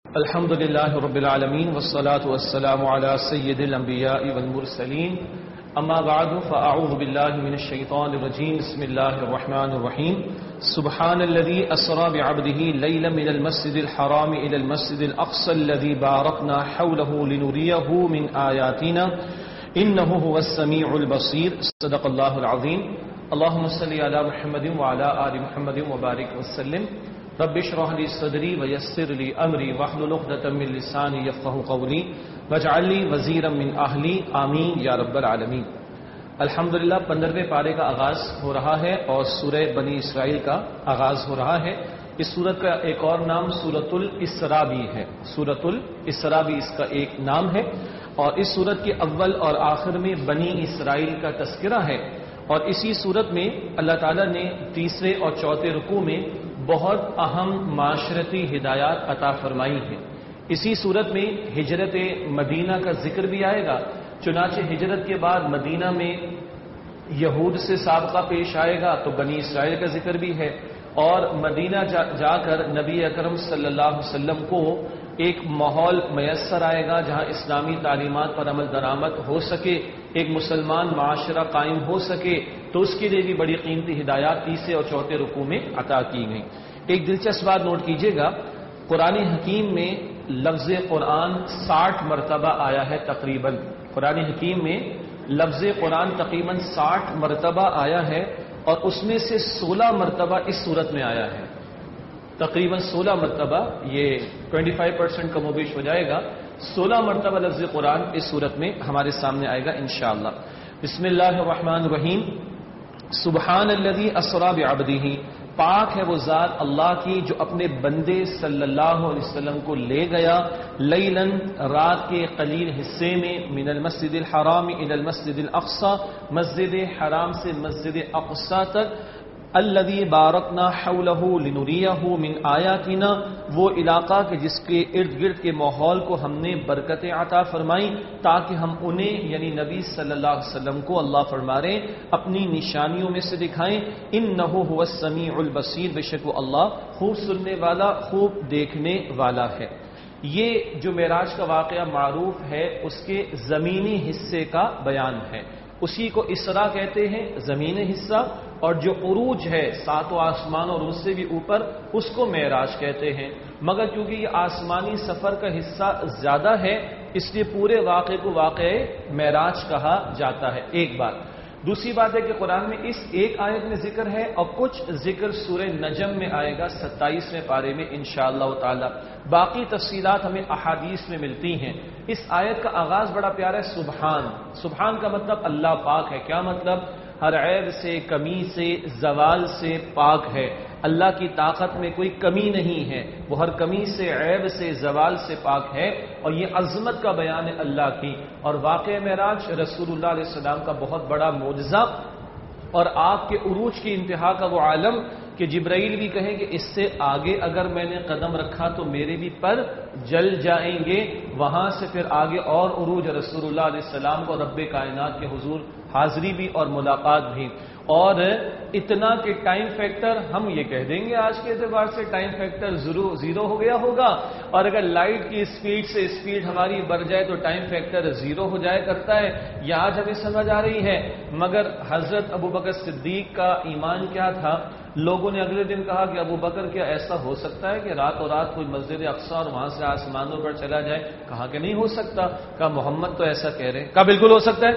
الحمد لله رب العالمين والصلاة والسلام على سيد الأنبياء والمرسلين أما بعد فأعوذ بالله من الشيطان الرجيم بسم الله الرحمن الرحيم سبحان الذي أسرى بعبده ليلا من المسجد الحرام إلى المسجد الأقصى الذي باركنا حوله لنريه من آياتنا إنه هو السميع البصير صدق الله العظيم اللهم صل على محمد وعلى آل محمد وبارك وسلم رب اشرح لي صدري ويسر لي امري واحلل عقدة من لساني يفقهوا قولي واجعل لي وزيرا من اهلي آمین یا رب العالمین۔ الحمدللہ 15ویں پارے کا آغاز ہو رہا ہے اور سورہ بنی اسرائیل کا آغاز ہو رہا ہے۔ اس سورت کا ایک اور نام سورۃ الاسراء بھی ہے، سورۃ الاسراء بھی اس کا ایک نام ہے، اور اس سورت کے اول اور آخر میں بنی اسرائیل کا تذکرہ ہے، اور اسی سورت میں اللہ تعالیٰ نے تیسرے اور چوتھے رکوع میں بہت اہم معاشرتی ہدایات عطا فرمائی ہیں۔ اسی صورت میں ہجرت مدینہ کا ذکر بھی آئے گا، چنانچہ ہجرت کے بعد مدینہ میں یہود سے سابقہ پیش آئے گا تو بنی اسرائیل کا ذکر بھی ہے، اور مدینہ جا کر نبی اکرم صلی اللہ علیہ وسلم کو ایک ماحول میسر آئے گا جہاں اسلامی تعلیمات پر عمل درآمد ہو سکے، ایک مسلمان معاشرہ قائم ہو سکے، تو اس کے لیے بھی بڑی قیمتی ہدایات تیسرے اور چوتھے رکوع میں عطا کی گئیں۔ ایک دلچسپ بات نوٹ کیجئے گا، قرآن حکیم میں لفظ قرآن 60 مرتبہ آیا ہے تقریباً، قرآن حکیم میں لفظ قرآن تقریباً 60 مرتبہ آیا ہے، اور اس میں سے 16 مرتبہ اس صورت میں آیا ہے، تقریباً 16 مرتبہ، یہ 25% کم و بیش ہو جائے گا، 16 مرتبہ لفظ قرآن اس صورت میں ہمارے سامنے آئے گا انشاءاللہ۔ بسم اللہ الرحمن الرحیم۔ سبحان الذی اسری بعبدہ، پاک ہے وہ ذات اللہ کی جو اپنے بندے صلی اللہ علیہ وسلم کو لے گیا لیلاً، رات کے قلیل حصے میں، من المسجد الحرام الی المسجد الاقصی، مسجد حرام سے مسجد اقصی تک، الذی بارکنا حولہ لنریہ من آیاتنا، وہ علاقہ کہ جس کے ارد گرد کے ماحول کو ہم نے برکتیں عطا فرمائیں تاکہ ہم انہیں یعنی نبی صلی اللہ علیہ وسلم کو اللہ فرما رہے ہیں اپنی نشانیوں میں سے دکھائیں۔ انہ هو السمیع البصیر، بے شک وہ اللہ خوب سننے والا خوب دیکھنے والا ہے۔ یہ جو معراج کا واقعہ معروف ہے اس کے زمینی حصے کا بیان ہے، اسی کو اسراء کہتے ہیں، زمینی حصہ، اور جو عروج ہے ساتوں آسمان اور اس سے بھی اوپر، اس کو معراج کہتے ہیں۔ مگر چونکہ یہ آسمانی سفر کا حصہ زیادہ ہے اس لیے پورے واقعے کو واقعہ معراج کہا جاتا ہے، ایک بات۔ دوسری بات ہے کہ قرآن میں اس ایک آیت میں ذکر ہے، اور کچھ ذکر سورہ نجم میں آئے گا 27ویں پارے میں انشاءاللہ تعالی، باقی تفصیلات ہمیں احادیث میں ملتی ہیں۔ اس آیت کا آغاز بڑا پیارا ہے، سبحان۔ سبحان کا مطلب اللہ پاک ہے، کیا مطلب؟ ہر عیب سے، کمی سے، زوال سے پاک ہے، اللہ کی طاقت میں کوئی کمی نہیں ہے، وہ ہر کمی سے، عیب سے، زوال سے پاک ہے، اور یہ عظمت کا بیان ہے اللہ کی۔ اور واقعہ معراج رسول اللہ علیہ السلام کا بہت بڑا معجزہ، اور آپ کے عروج کی انتہا کا وہ عالم کہ جبرائیل بھی کہیں کہ اس سے آگے اگر میں نے قدم رکھا تو میرے بھی پر جل جائیں گے، وہاں سے پھر آگے اور عروج رسول اللہ علیہ السلام کو رب کائنات کے حضور حاضری بھی اور ملاقات بھی، اور اتنا کہ ٹائم فیکٹر ہم یہ کہہ دیں گے آج کے اعتبار سے ٹائم فیکٹر زیرو ہو گیا ہوگا، اور اگر لائٹ کی اسپیڈ سے اسپیڈ ہماری بڑھ جائے تو ٹائم فیکٹر 0 ہو جایا کرتا ہے، یہ آج ہمیں سمجھ آ رہی ہے۔ مگر حضرت ابوبکر صدیق کا ایمان کیا تھا؟ لوگوں نے اگلے دن کہا کہ ابوبکر کیا ایسا ہو سکتا ہے کہ راتوں رات کوئی مسجد اقصی اور وہاں سے آسمانوں پر چلا جائے؟ کہا کہ نہیں ہو سکتا، کہا محمد تو ایسا کہہ رہے ہیں، کہا بالکل ہو سکتا ہے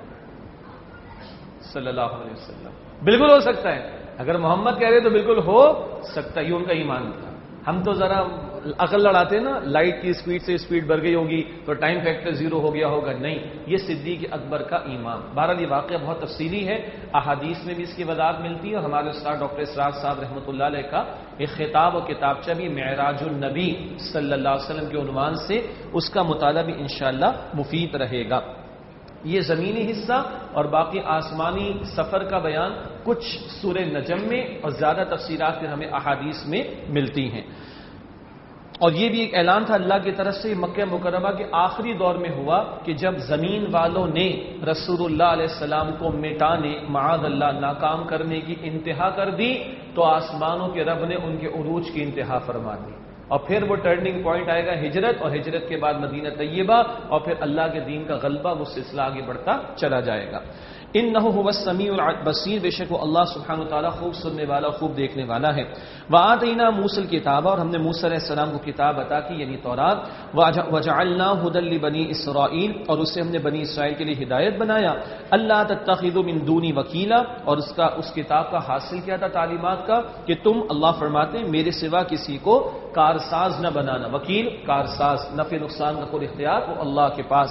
صلی اللہ علیہ وسلم، بالکل ہو سکتا ہے، اگر محمد کہہ رہے تو بالکل ہو سکتا ہے، یہ ان کا ایمان تھا۔ ہم تو ذرا عقل لڑاتے نا، لائٹ کی اسپیڈ سے اسپیڈ بڑھ گئی ہوگی تو ٹائم فیکٹر 0 ہو گیا ہوگا، نہیں، یہ صدیق اکبر کا ایمان۔ بہرحال یہ واقعہ بہت تفصیلی ہے، احادیث میں بھی اس کی وضاحت ملتی ہے، اور ہمارے استاد ڈاکٹر اسرار صاحب رحمۃ اللہ علیہ کا ایک خطاب و کتابچہ بھی معراج النبی صلی اللہ علیہ وسلم کے عنوان سے، اس کا مطالعہ بھی انشاءاللہ مفید رہے گا۔ یہ زمینی حصہ اور باقی آسمانی سفر کا بیان کچھ سورہ نجم میں، اور زیادہ تفصیلات پھر ہمیں احادیث میں ملتی ہیں۔ اور یہ بھی ایک اعلان تھا اللہ کی طرف سے مکہ مکرمہ کے آخری دور میں ہوا کہ جب زمین والوں نے رسول اللہ علیہ السلام کو مٹانے، معاذ اللہ ناکام کرنے کی انتہا کر دی، تو آسمانوں کے رب نے ان کے عروج کی انتہا فرما دی۔ اور پھر وہ ٹرننگ پوائنٹ آئے گا ہجرت، اور ہجرت کے بعد مدینہ طیبہ، اور پھر اللہ کے دین کا غلبہ، وہ سلسلہ آگے بڑھتا چلا جائے گا۔ انہ هو السمیع البصیر، بے شک وہ اللہ سبحانہ وتعالی خوب سننے والا، خوب دیکھنے والا ہے۔ وآتینا موسی الکتاب، اور ہم نے موسی علیہ السلام کو کتاب عطا کی یعنی تورات۔ وجعلنا هدى لبنی اسرائیل، اور اسے ہم نے بنی اسرائیل کے لیے ہدایت بنایا۔ اللہ تتخذوا من دونی وکیلا، اور اس کتاب کا حاصل کیا تھا تعلیمات کا کہ تم، اللہ فرماتے ہیں، میرے سوا کسی کو کارساز نہ بنانا۔ وکیل کارساز، نفع نقصان کا کوئی اختیار وہ اللہ کے پاس۔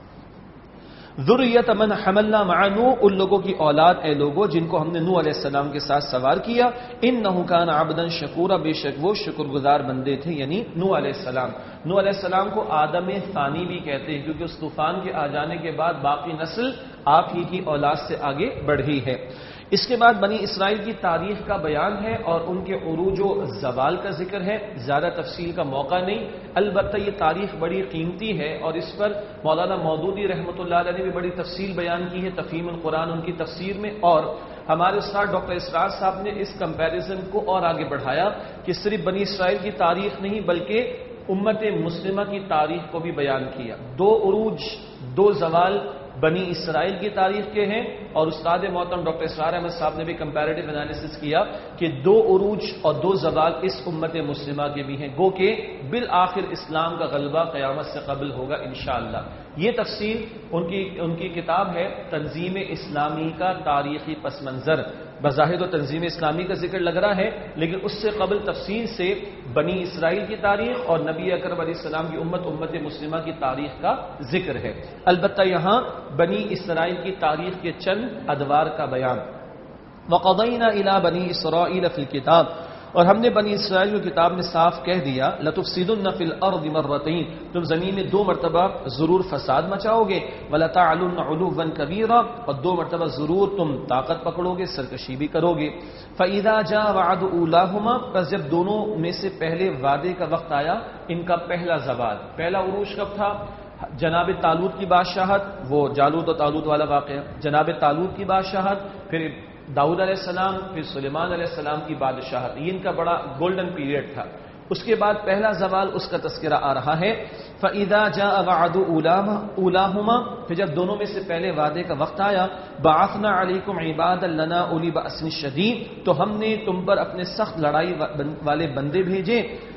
ذریۃ من حملنا مع نوح، ان لوگوں کی اولاد اے لوگوں جن کو ہم نے نوح علیہ السلام کے ساتھ سوار کیا۔ انہ کان عبدا شکورا، بے شک وہ شکر گزار بندے تھے، یعنی نوح علیہ السلام۔ نوح علیہ السلام کو آدم ثانی بھی کہتے ہیں، کیونکہ اس طوفان کے آ جانے کے بعد باقی نسل آپ ہی کی اولاد سے آگے بڑھی ہے۔ اس کے بعد بنی اسرائیل کی تاریخ کا بیان ہے اور ان کے عروج و زوال کا ذکر ہے۔ زیادہ تفصیل کا موقع نہیں، البتہ یہ تاریخ بڑی قیمتی ہے اور اس پر مولانا مودودی رحمۃ اللہ علیہ نے بھی بڑی تفصیل بیان کی ہے تفہیم القرآن ان کی تفسیر میں، اور ہمارے استاد ڈاکٹر اسرار صاحب نے اس کمپیریزن کو اور آگے بڑھایا کہ صرف بنی اسرائیل کی تاریخ نہیں بلکہ امت مسلمہ کی تاریخ کو بھی بیان کیا۔ دو عروج، دو زوال بنی اسرائیل کی تاریخ کے ہیں، اور استاد محترم ڈاکٹر اسرار احمد صاحب نے بھی کمپیریٹیو انالیسس کیا کہ دو عروج اور دو زوال اس امت مسلمہ کے بھی ہیں، گو کہ بالآخر اسلام کا غلبہ قیامت سے قبل ہوگا انشاءاللہ۔ یہ تفصیل ان کی کتاب ہے تنظیم اسلامی کا تاریخی پس منظر۔ بظاہر تو تنظیم اسلامی کا ذکر لگ رہا ہے، لیکن اس سے قبل تفصیل سے بنی اسرائیل کی تاریخ اور نبی اکرم علیہ السلام کی امت مسلمہ کی تاریخ کا ذکر ہے۔ البتہ یہاں بنی اسرائیل کی تاریخ کے چند ادوار کا بیان۔ وَقَضَيْنَا إِلَىٰ بَنِي إِسْرَائِيلَ فِي الْكِتَابِ، اور ہم نے بنی اسرائیل کو کتاب میں صاف کہہ دیا، لَتُفْسِدُنَّ فِي الْأَرْضِ مَرَّتَيْنِ، تم زمین میں 2 مرتبہ ضرور فساد مچاؤ گے، وَلَتَعْلُنَّ عُلُوًّا كَبِيرًا، اور 2 مرتبہ ضرور تم طاقت پکڑو گے، سرکشی بھی کرو گے۔ فَإِذَا جَاءَ وَعْدُ أُولَاهُمَا، پس جب دونوں میں سے پہلے وعدے کا وقت آیا، ان کا پہلا زوال، پہلا عروج کب تھا؟ جناب طالوت کی بادشاہت، وہ جالوت و طالوت والا واقعہ، جناب طالوت کی بادشاہت، پھر داؤد علیہ السلام، پھر سلیمان علیہ السلام کی بادشاہت، یہ ان کا بڑا گولڈن پیریڈ تھا۔ اس کے بعد پہلا زوال، اس کا تذکرہ آ رہا ہے۔ فَإِذَا جَاءَ وَعْدُ أُولَاهُمَا، پھر جب دونوں میں سے پہلے وعدے کا وقت آیا، بَعَثْنَا عَلَيْكُمْ عِبَادًا لَنَا أُولِي بَأْسٍ شَدِيدٍ، تو ہم نے تم پر اپنے سخت لڑائی والے بندے بھیجے۔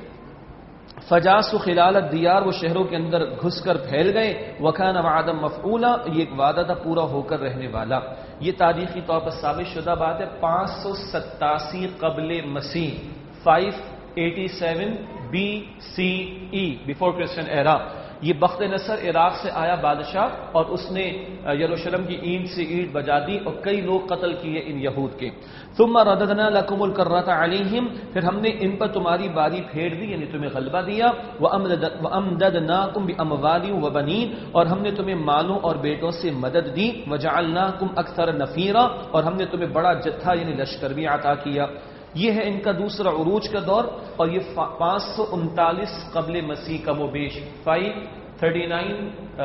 فجاسوا خلال الدیار، وہ شہروں کے اندر گھس کر پھیل گئے۔ وکان وعدا مفعولا، یہ ایک وعدہ تھا پورا ہو کر رہنے والا۔ یہ تاریخی طور پر ثابت شدہ بات ہے۔ 587 قبل مسیح، 587 BCE، بیفور کرسچن ایرا۔ یہ بخت نصر عراق سے آیا بادشاہ، اور اس نے یروشلم کی اینٹ سے اینٹ بجا دی اور کئی لوگ قتل کیے ان یہود کے۔ ثم رددنا لكم الكرة عليهم، پھر ہم نے ان پر تمہاری باری پھیر دی، یعنی تمہیں غلبہ دیا۔ وامددناكم باموال وبنين، اور ہم نے تمہیں مالوں اور بیٹوں سے مدد دی۔ وجعلناكم اكثر نفيرا، اور ہم نے تمہیں بڑا جتھا یعنی لشکر بھی عطا کیا۔ یہ ہے ان کا دوسرا عروج کا دور، اور یہ 539 قبل مسیح کم و بیش 539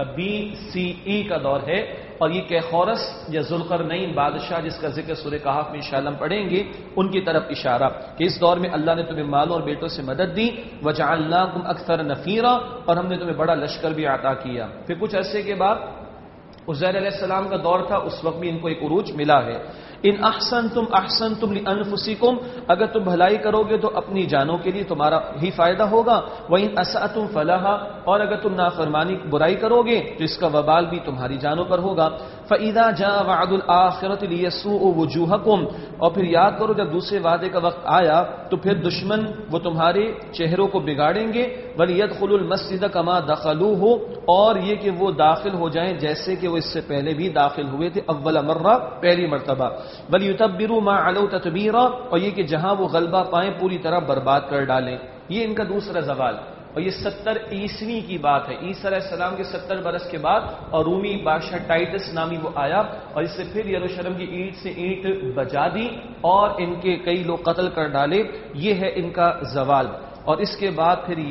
BCE کا دور ہے۔ اور یہ کیخورس یا ذوالقرنین بادشاہ جس کا ذکر سورہ کہف میں انشاءاللہ ہم پڑھیں گے، ان کی طرف اشارہ کہ اس دور میں اللہ نے تمہیں مالوں اور بیٹوں سے مدد دی۔ وجعلناکم اکثر نفیرا، اور ہم نے تمہیں بڑا لشکر بھی عطا کیا۔ پھر کچھ عرصے کے بعد عزیر علیہ السلام کا دور تھا، اس وقت بھی ان کو ایک عروج ملا ہے۔ ان احسنتم احسنتم لانفسکم، اگر تم بھلائی کرو گے تو اپنی جانوں کے لیے تمہارا ہی فائدہ ہوگا۔ وان اسأتم فلھا، اور اگر تم نافرمانی برائی کرو گے تو اس کا وبال بھی تمہاری جانوں پر ہوگا۔ فاذا جاء وعد الاخرۃ لیسوء وجوہکم، اور پھر یاد کرو جب دوسرے وعدے کا وقت آیا تو پھر دشمن وہ تمہارے چہروں کو بگاڑیں گے۔ ولیدخلوا المسجد کما دخلوہ، اور یہ کہ وہ داخل ہو جائیں جیسے کہ وہ اس سے پہلے بھی داخل ہوئے تھے، اول مرہ، پہلی مرتبہ۔ وَلْيُتَبِّرُوا مَا عَلَوْا تَتْبِيرًا، اور یہ کہ جہاں وہ غلبہ پائیں پوری طرح برباد کر ڈالیں۔ یہ ان کا دوسرا زوال، اور یہ 70 عیسوی کی بات ہے، عیسیٰ علیہ السلام کے 70 برس کے بعد، اور رومی بادشاہ ٹائٹس نامی وہ آیا اور اس سے پھر یروشلم کی اینٹ سے اینٹ بجا دی اور ان کے کئی لوگ قتل کر ڈالے۔ یہ ہے ان کا زوال۔ اور اس کے بعد پھر یہ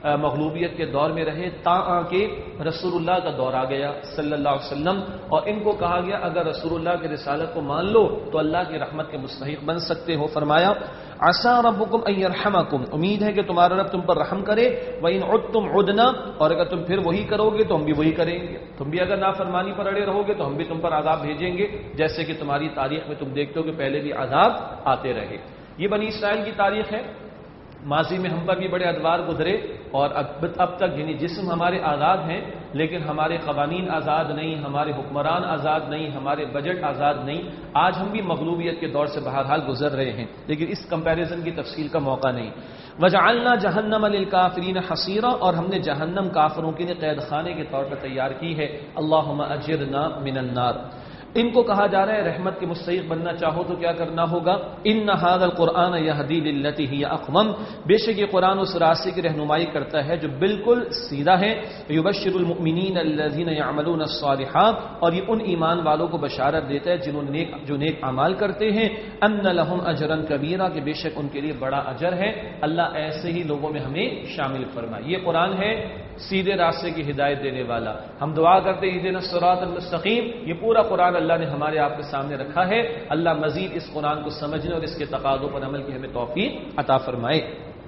مغلوبیت کے دور میں رہے تا کہ رسول اللہ کا دور آ گیا صلی اللہ علیہ وسلم، اور ان کو کہا گیا اگر رسول اللہ کی رسالت کو مان لو تو اللہ کی رحمت کے مستحق بن سکتے ہو۔ فرمایا عسى ربكم ان يرحمكم، امید ہے کہ تمہارا رب تم پر رحم کرے، وان عدتم عدنا، اور اگر تم پھر وہی کرو گے تو ہم بھی وہی کریں گے، تم بھی اگر نافرمانی پر اڑے رہو گے تو ہم بھی تم پر عذاب بھیجیں گے، جیسے کہ تمہاری تاریخ میں تم دیکھتے ہو کہ پہلے بھی عذاب آتے رہے۔ یہ بنی اسرائیل کی تاریخ ہے، ماضی میں ہم پر بھی بڑے ادوار گزرے، اور اب تک یعنی جسم ہمارے آزاد ہیں لیکن ہمارے قوانین آزاد نہیں، ہمارے حکمران آزاد نہیں، ہمارے بجٹ آزاد نہیں۔ آج ہم بھی مغلوبیت کے دور سے بہرحال گزر رہے ہیں، لیکن اس کمپیریزن کی تفصیل کا موقع نہیں۔ وجعلنا جہنم للکافرین حصیرا، اور ہم نے جہنم کافروں کے لیے قید خانے کے طور پر تیار کی ہے۔ اللہم اجرنا من النار۔ ان کو کہا جا رہا ہے رحمت کے مستحق بننا چاہو تو کیا کرنا ہوگا؟ ان ھذا القرآن یہدی للتی ہی اقوم، بے شک یہ قرآن اس راستے کی رہنمائی کرتا ہے جو بالکل سیدھا ہے۔ یبشر المؤمنین الذین یعملون الصالحات، اور یہ ان ایمان والوں کو بشارت دیتا ہے جو نیک اعمال کرتے ہیں، ان لہم اجرا کبیرا، کہ بے شک ان کے لیے بڑا اجر ہے۔ اللہ ایسے ہی لوگوں میں ہمیں شامل فرمائے۔ یہ قرآن ہے سیدھے راستے کی ہدایت دینے والا۔ ہم دعا کرتے ہیں اہدنا الصراط المستقیم، یہ پورا قرآن اللہ نے ہمارے آپ کے سامنے رکھا ہے۔ اللہ مزید اس قرآن کو سمجھنے اور اس کے تقاضوں پر عمل کی ہمیں توفیق عطا فرمائے۔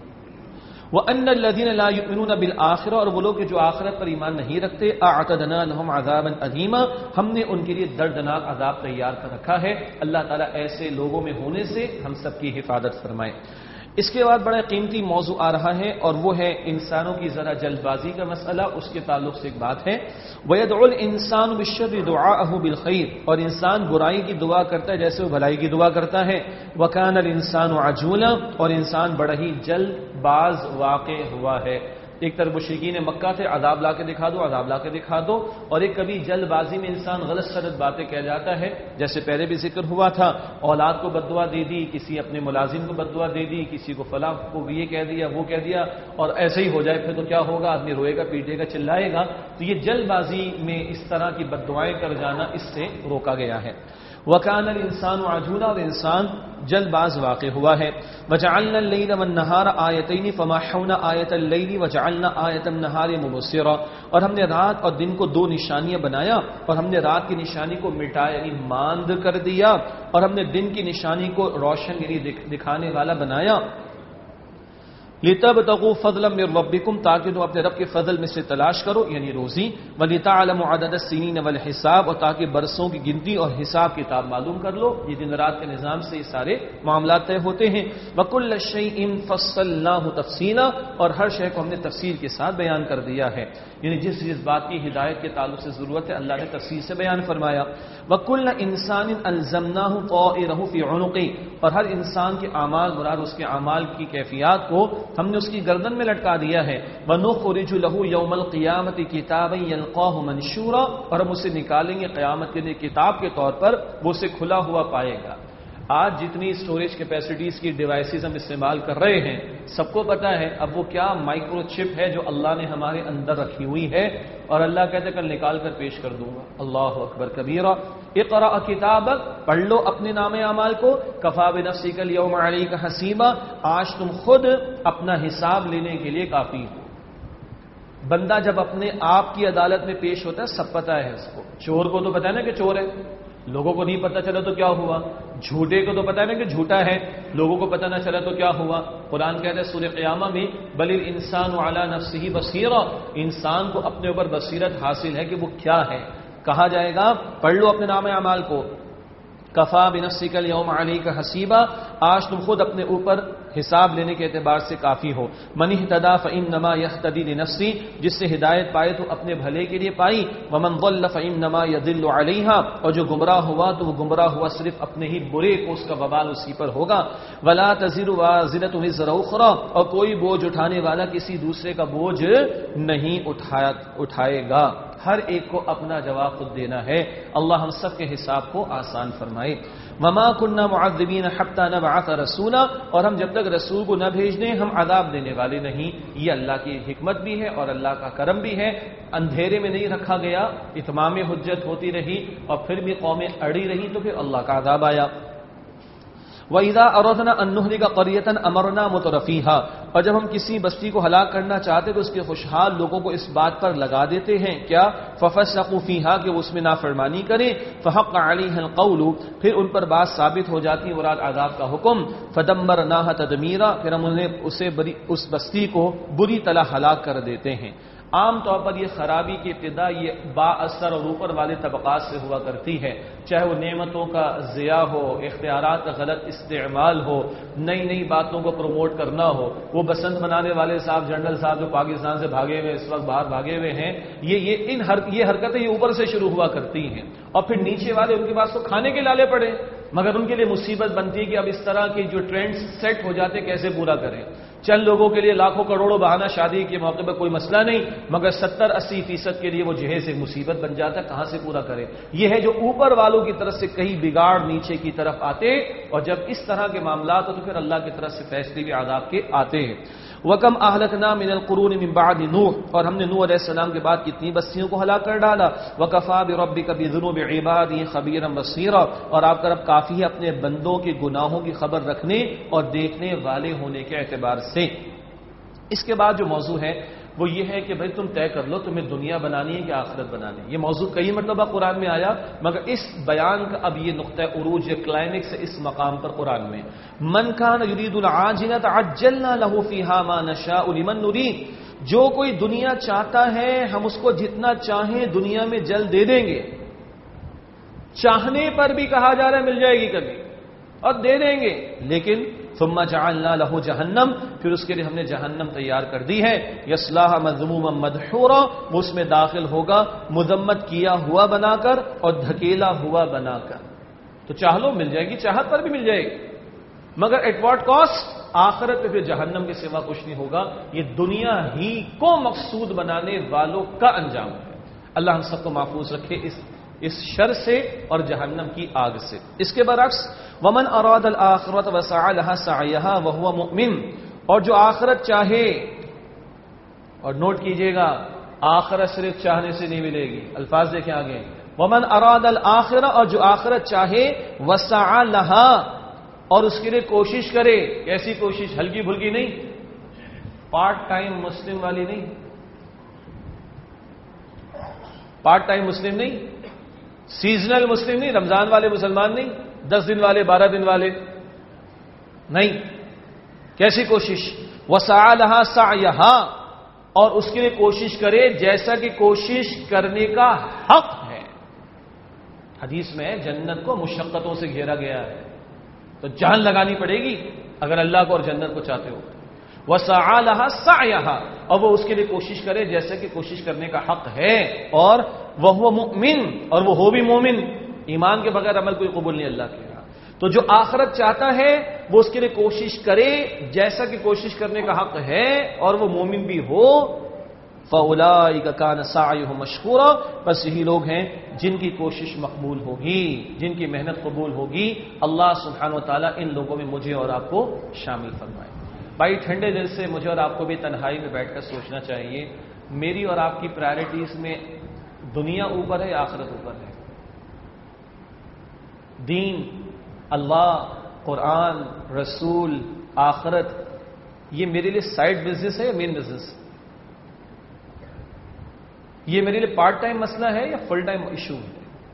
وَأَنَّ الَّذِينَ لَا يُؤْمِنُونَ بِالْآخِرَةِ، اور وہ لوگ کہ جو آخرت پر ایمان نہیں رکھتے، أَعْتَدْنَا لَهُمْ عَذَابًا أَلِيمًا، ہم نے ان کے لیے دردناک عذاب تیار کر رکھا ہے۔ اللہ تعالیٰ ایسے لوگوں میں ہونے سے ہم سب کی حفاظت فرمائے۔ اس کے بعد بڑا قیمتی موضوع آ رہا ہے، اور وہ ہے انسانوں کی ذرا جلد بازی کا مسئلہ۔ اس کے تعلق سے ایک بات ہے، وَيَدْعُ الْإِنسَانُ بِالشَّرِّ دُعَاءَهُ بِالْخَيْرِ، اور انسان برائی کی دعا کرتا ہے جیسے وہ بھلائی کی دعا کرتا ہے۔ وَكَانَ الْإِنسَانُ عَجُولًا، اور انسان بڑا ہی جلد باز واقع ہوا ہے۔ ایک طرف مشرکین مکہ تھے، عذاب لا کے دکھا دو، عذاب لا کے دکھا دو، اور ایک کبھی جلد بازی میں انسان غلط سلط باتیں کہہ جاتا ہے، جیسے پہلے بھی ذکر ہوا تھا، اولاد کو بددعا دے دی، کسی اپنے ملازم کو بددعا دے دی، کسی کو فلاں کو یہ کہہ دیا وہ کہہ دیا، اور ایسے ہی ہو جائے پھر تو کیا ہوگا؟ آدمی روئے گا، پیٹے گا، چلائے گا۔ تو یہ جلد بازی میں اس طرح کی بددعائیں کر جانا اس سے روکا گیا ہے۔ وَكَانَ الْإِنسَانُ عَجُولًا، اور انسان جلد باز واقع ہوا ہے۔ وَجَعَلْنَا اللَّيْلَ وَالنَّهَارَ آیَتَيْنِ فَمَحَوْنَا آیَةَ اللَّيْلِ وَجَعَلْنَا آیَةَ النَّهَارِ مُبْصِرًا، اور ہم نے رات اور دن کو دو نشانیاں بنایا، اور ہم نے رات کی نشانی کو مٹایا یعنی ماند کر دیا، اور ہم نے دن کی نشانی کو روشن یعنی دکھانے والا بنایا۔ لِتَبْتَغُوا فَضْلًا مِّن رَّبِّكُمْ، تاکہ تم اپنے رب کے فضل میں سے تلاش کرو یعنی روزی، وَلِتَعْلَمُوا عَدَدَ السِّنِينَ وَالْحِسَابَ، اور تاکہ برسوں کی گنتی اور حساب کتاب معلوم کر لو۔ یہ دن رات کے نظام سے یہ سارے معاملات طے ہوتے ہیں۔ وَكُلَّ شَيْءٍ فَصَّلْنَاهُ تَفْصِيلًا، اور ہر شے کو ہم نے تفصیل کے ساتھ بیان کر دیا ہے، یعنی جس بات کی ہدایت کے تعلق سے ضرورت ہے اللہ نے تفصیل سے بیان فرمایا۔ وَكُلَّ إِنسَانٍ أَلْزَمْنَاهُ طَائِرَهُ فِي عُنُقِهِ، اور ہر انسان کے اعمال مراد اس کے اعمال کی کیفیات کو ہم نے اس کی گردن میں لٹکا دیا ہے۔ وَنُخْرِجُ لَهُ يَوْمَ الْقِيَامَةِ كِتَابًا يَلْقَاهُ مَنشُورًا، اور ہم اسے نکالیں گے قیامت کے دن کتاب کے طور پر، وہ اسے کھلا ہوا پائے گا۔ آج جتنی اسٹوریج کیپیسٹیز کی ڈیوائسز ہم استعمال کر رہے ہیں سب کو پتا ہے اب وہ کیا مائکرو چپ ہے جو اللہ نے ہمارے اندر رکھی ہوئی ہے، اور اللہ کہتے ہیں کل نکال کر پیش کر دوں گا۔ اللہ اکبر کبیرہ۔ اقرأ کتابک، پڑھ لو اپنے نام اعمال کو، کفا بنفسک اليوم علیک حسیبا، آج تم خود اپنا حساب لینے کے لیے کافی ہو۔ بندہ جب اپنے آپ کی عدالت میں پیش ہوتا ہے سب پتہ ہے اس کو، چور کو تو پتہ ہے نا کہ چور ہے، لوگوں کو نہیں پتہ چلا تو کیا ہوا، جھوٹے کو تو پتہ ہے نا کہ جھوٹا ہے، لوگوں کو پتہ نہ چلا تو کیا ہوا۔ قرآن کہتا ہے سورہ قیامہ میں بل الانسان علی نفسہ بصیرہ، انسان کو اپنے اوپر بصیرت حاصل ہے کہ وہ کیا ہے۔ کہا جائے گا پڑھ لو اپنے نام اعمال کو، کفا بنفسک اليوم علیک حسیبا، آج تم خود اپنے اوپر حساب لینے کے اعتبار سے کافی ہو۔ من اہتدی فانما یہتدی لنفسہ، جس سے ہدایت پائے تو اپنے بھلے کے لیے پائی، ومن ضل فانما یضل علیہا، اور جو گمراہ ہوا تو وہ گمراہ ہوا صرف اپنے ہی برے کو، اس کا وبال اسی پر ہوگا۔ ولا تزر وازرۃ وزر اخرى، اور کوئی بوجھ اٹھانے والا کسی دوسرے کا بوجھ نہیں اٹھائے گا، ہر ایک کو اپنا جواب خود دینا ہے۔ اللہ ہم سب کے حساب کو آسان فرمائے۔ وما كنا معذبین حتى نبعث رسولا، اور ہم جب تک رسول کو نہ بھیج دیں ہم عذاب دینے والے نہیں۔ یہ اللہ کی حکمت بھی ہے اور اللہ کا کرم بھی ہے، اندھیرے میں نہیں رکھا گیا، اتمام حجت ہوتی رہی اور پھر بھی قومیں اڑی رہی تو پھر اللہ کا عذاب آیا۔ وَإِذَا أَرَدْنَا أَن نُّهْلِكَ قَرْيَةً أَمَرْنَا مُتْرَفِيهَا، اور جب ہم کسی بستی کو ہلاک کرنا چاہتے تو اس کے خوشحال لوگوں کو اس بات پر لگا دیتے ہیں کیا ففسقوا فیہا کہ وہ اس میں نافرمانی کریں فحق علیہ القول پھر ان پر بات ثابت ہو جاتی مراد عذاب کا حکم فدمرناها تدمیرا پھر ہم انہیں اس بستی کو بری طرح ہلاک کر دیتے ہیں. عام طور پر یہ خرابی کی ابتدا یہ با اثر اور اوپر والے طبقات سے ہوا کرتی ہے، چاہے وہ نعمتوں کا ضیاع ہو، اختیارات کا غلط استعمال ہو، نئی نئی باتوں کو پروموٹ کرنا ہو. وہ بسنت منانے والے صاحب، جنرل صاحب جو پاکستان سے بھاگے ہوئے اس وقت باہر بھاگے ہوئے ہیں، یہ حرکتیں یہ اوپر سے شروع ہوا کرتی ہیں، اور پھر نیچے والے ان کے پاس تو کھانے کے لالے پڑے، مگر ان کے لیے مصیبت بنتی ہے کہ اب اس طرح کے جو ٹرینڈز سیٹ ہو جاتے کیسے پورا کریں. چند لوگوں کے لیے لاکھوں کروڑوں بہانا شادی کے موقع پر کوئی مسئلہ نہیں، مگر 70-80% کے لیے وہ جہیز ایک مصیبت بن جاتا ہے، کہاں سے پورا کرے. یہ ہے جو اوپر والوں کی طرف سے کہیں بگاڑ نیچے کی طرف آتے، اور جب اس طرح کے معاملات ہو تو پھر اللہ کی طرف سے فیصلے بھی عذاب کے آتے ہیں. وَكَمْ أَهْلَكْنَا مِنَ الْقُرُونِ مِنْ بَعْدِ نوح اور ہم نے نوح علیہ السلام کے بعد کتنی بستیوں کو ہلاک کر ڈالا. وَكَفَىٰ بِرَبِّكَ بِذُنُوبِ عِبَادِهِ خَبِيرًا بَصِيرًا اور آپ کا رب کافی ہے اپنے بندوں کے گناہوں کی خبر رکھنے اور دیکھنے والے ہونے کے اعتبار سے. اس کے بعد جو موضوع ہے وہ یہ ہے کہ بھئی تم طے کر لو تمہیں دنیا بنانی ہے کہ آخرت بنانی ہے. یہ موضوع کئی مرتبہ قرآن میں آیا، مگر اس بیان کا اب یہ نقطہ عروج یا کلائمیکس ہے اس مقام پر قرآن میں. من کان یرید العاجلۃ عجلنا له فیہا ما نشاء لمن نرید جو کوئی دنیا چاہتا ہے ہم اس کو جتنا چاہیں دنیا میں جلد دے دیں گے. چاہنے پر بھی کہا جا رہا ہے مل جائے گی کبھی اور دے دیں گے، لیکن ثم جعلنا له جہنم پھر اس کے لیے ہم نے جہنم تیار کر دی ہے. یصلاها مذموما مدحورا وہ اس میں داخل ہوگا مذمت کیا ہوا بنا کر اور دھکیلا ہوا بنا کر. تو چاہ لو مل جائے گی، چاہت پر بھی مل جائے گی، مگر ایٹ واٹ کاسٹ؟ آخرت میں پھر جہنم کے سوا کچھ نہیں ہوگا. یہ دنیا ہی کو مقصود بنانے والوں کا انجام ہے. اللہ ہم سب کو محفوظ رکھے اس شر سے اور جہنم کی آگ سے. اس کے برعکس ومن اراد الآخرۃ وسعى لها سعيها وهو مؤمن اور جو آخرت چاہے، اور نوٹ کیجئے گا آخرت صرف چاہنے سے نہیں ملے گی. الفاظ دیکھیں آگے، ومن اراد الآخرۃ اور جو آخرت چاہے وسعى لها اور اس کے لیے کوشش کرے. کیسی کوشش؟ ہلکی پھلکی نہیں، پارٹ ٹائم مسلم والی نہیں، پارٹ ٹائم مسلم نہیں، سیزنل مسلم نہیں، رمضان والے مسلمان نہیں، 10 دن والے 12 دن والے نہیں. کیسی کوشش؟ وسعى لها سعيها اور اس کے لیے کوشش کرے جیسا کہ کوشش کرنے کا حق ہے. حدیث میں جنت کو مشقتوں سے گھیرا گیا ہے، تو جان لگانی پڑے گی اگر اللہ کو اور جنت کو چاہتے ہو. وسعى لها سعيها اور وہ اس کے لیے کوشش کرے جیسا کہ کوشش کرنے کا حق ہے، اور وہ مؤمن اور وہ ہو بھی مومن. ایمان کے بغیر عمل کوئی قبول نہیں اللہ کے یہاں. تو جو آخرت چاہتا ہے وہ اس کے لیے کوشش کرے جیسا کہ کوشش کرنے کا حق ہے اور وہ مومن بھی ہو. فَأُولَٰئِكَ كَانَ سَعْيُهُمْ مَشْكُورًا بس یہی لوگ ہیں جن کی کوشش مقبول ہوگی، جن کی محنت قبول ہوگی. اللہ سبحانہ و تعالیٰ ان لوگوں میں مجھے اور آپ کو شامل فرمائے. بھائی ٹھنڈے دل سے مجھے اور آپ کو بھی تنہائی میں بیٹھ کر سوچنا چاہیے، میری اور آپ کی پرائرٹیز میں دنیا اوپر ہے یا آخرت اوپر ہے؟ دین، اللہ، قرآن، رسول، آخرت، یہ میرے لیے سائڈ بزنس ہے یا مین بزنس؟ یہ میرے لیے پارٹ ٹائم مسئلہ ہے یا فل ٹائم ایشو ہے؟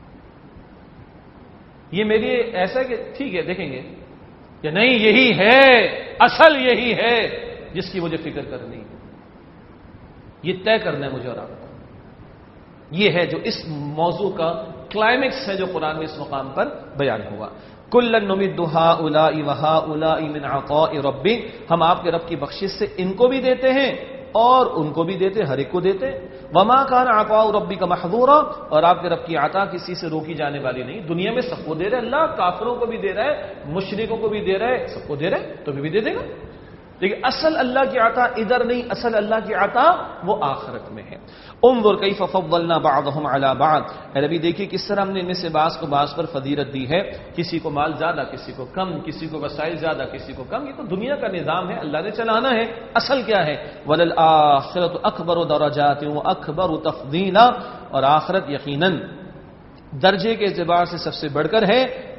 یہ میرے لیے ایسا ہے کہ ٹھیک ہے دیکھیں گے یا نہیں، یہی ہے اصل، یہی ہے جس کی مجھے فکر کرنی ہے. یہ طے کرنا ہے مجھے اور آپ کو. یہ ہے جو اس موضوع کا کلائمیکس ہے جو قرآن میں اس مقام پر بیان ہوا. کُلًّا نُمِدُّ هَٰؤُلَاءِ وَهَٰؤُلَاءِ مِنْ عَطَاءِ رَبِّكَ ہم آپ کے رب کی بخشش سے ان کو بھی دیتے ہیں اور ان کو بھی دیتے، ہر ایک کو دیتے. وَمَا كَانَ عَطَاءُ رَبِّكَ مَحْظُورًا اور آپ کے رب کی عطا کسی سے روکی جانے والی نہیں. دنیا میں سب کو دے رہا ہے اللہ، کافروں کو بھی دے رہا ہے، مشرکوں کو بھی دے رہا ہے، سب کو دے رہا ہے، تو بھی دے دے گا. لیکن اصل اللہ کی عطا ادھر نہیں، اصل اللہ کی عطا وہ آخرت میں ہے. انظر کیف فضلنا بعضهم على بعض اے نبی دیکھیے کس طرح ہم نے ان میں سے بعض کو بعض پر فضیلت دی ہے. کسی کو مال زیادہ، کسی کو کم، کسی کو وسائل زیادہ، کسی کو کم. یہ تو دنیا کا نظام ہے، اللہ نے چلانا ہے. اصل کیا ہے؟ وللآخرۃ اکبر درجات واکبر تفضیلا اور آخرت یقیناً درجے کے اعتبار سے سب سے بڑھ کر ہے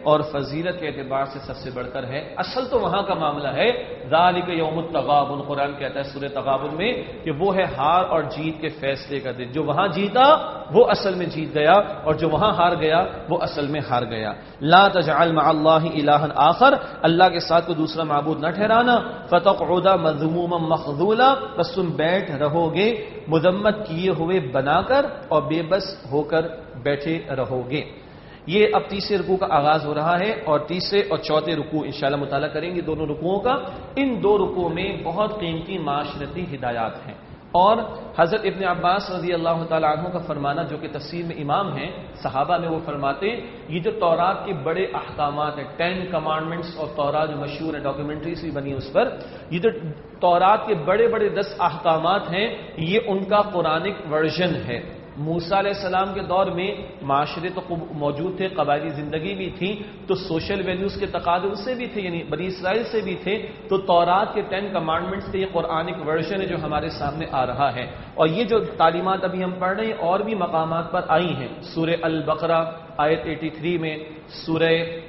اور فضیلت کے اعتبار سے سب سے بڑھ کر ہے. اصل تو وہاں کا معاملہ ہے ذالک یوم التغابن. قرآن کہتا ہے سورہ تغابن میں کہ وہ ہے ہار اور جیت کے فیصلے کا دن. جو وہاں جیتا وہ اصل میں جیت گیا اور جو وہاں ہار گیا وہ اصل میں ہار گیا. لا تجعل مع اللہ الہا آخر. اللہ کے ساتھ کوئی دوسرا معبود نہ ٹھہرانا. فتقعد مذموما مخذولا. بس تم بیٹھ رہو گے مذمت کیے ہوئے بنا کر اور بے بس ہو کر بیٹھے رہو گے. یہ اب تیسرے رکوع کا آغاز ہو رہا ہے اور تیسرے اور چوتھے رکوع انشاءاللہ مطالعہ کریں گے دونوں رکوعوں کا. ان دو رکوعوں میں بہت قیمتی معاشرتی ہدایات ہیں. اور حضرت ابن عباس رضی اللہ تعالیٰ عنہ کا فرمانا جو کہ تفسیر میں امام ہیں صحابہ میں، وہ فرماتے یہ جو تورات کے بڑے احکامات ہیں 10 کمانڈمنٹس اور تورات جو مشہور ہے ڈاکیومنٹریز بھی بنی اس پر، یہ جو تورات کے بڑے بڑے 10 احکامات ہیں یہ ان کا قرآنک ورژن ہے. موسیٰ علیہ السلام کے دور میں معاشرے تو موجود تھے، قبائلی زندگی بھی تھی، تو سوشل ویلیوز کے تقاضے ان سے بھی تھے، یعنی بنی اسرائیل سے بھی تھے. تو تورات کے 10 کمانڈمنٹس کے یہ قرآنک ورژن ہے جو ہمارے سامنے آ رہا ہے. اور یہ جو تعلیمات ابھی ہم پڑھ رہے ہیں اور بھی مقامات پر آئی ہیں. سورہ البقرہ آیت 83 میں، سورہ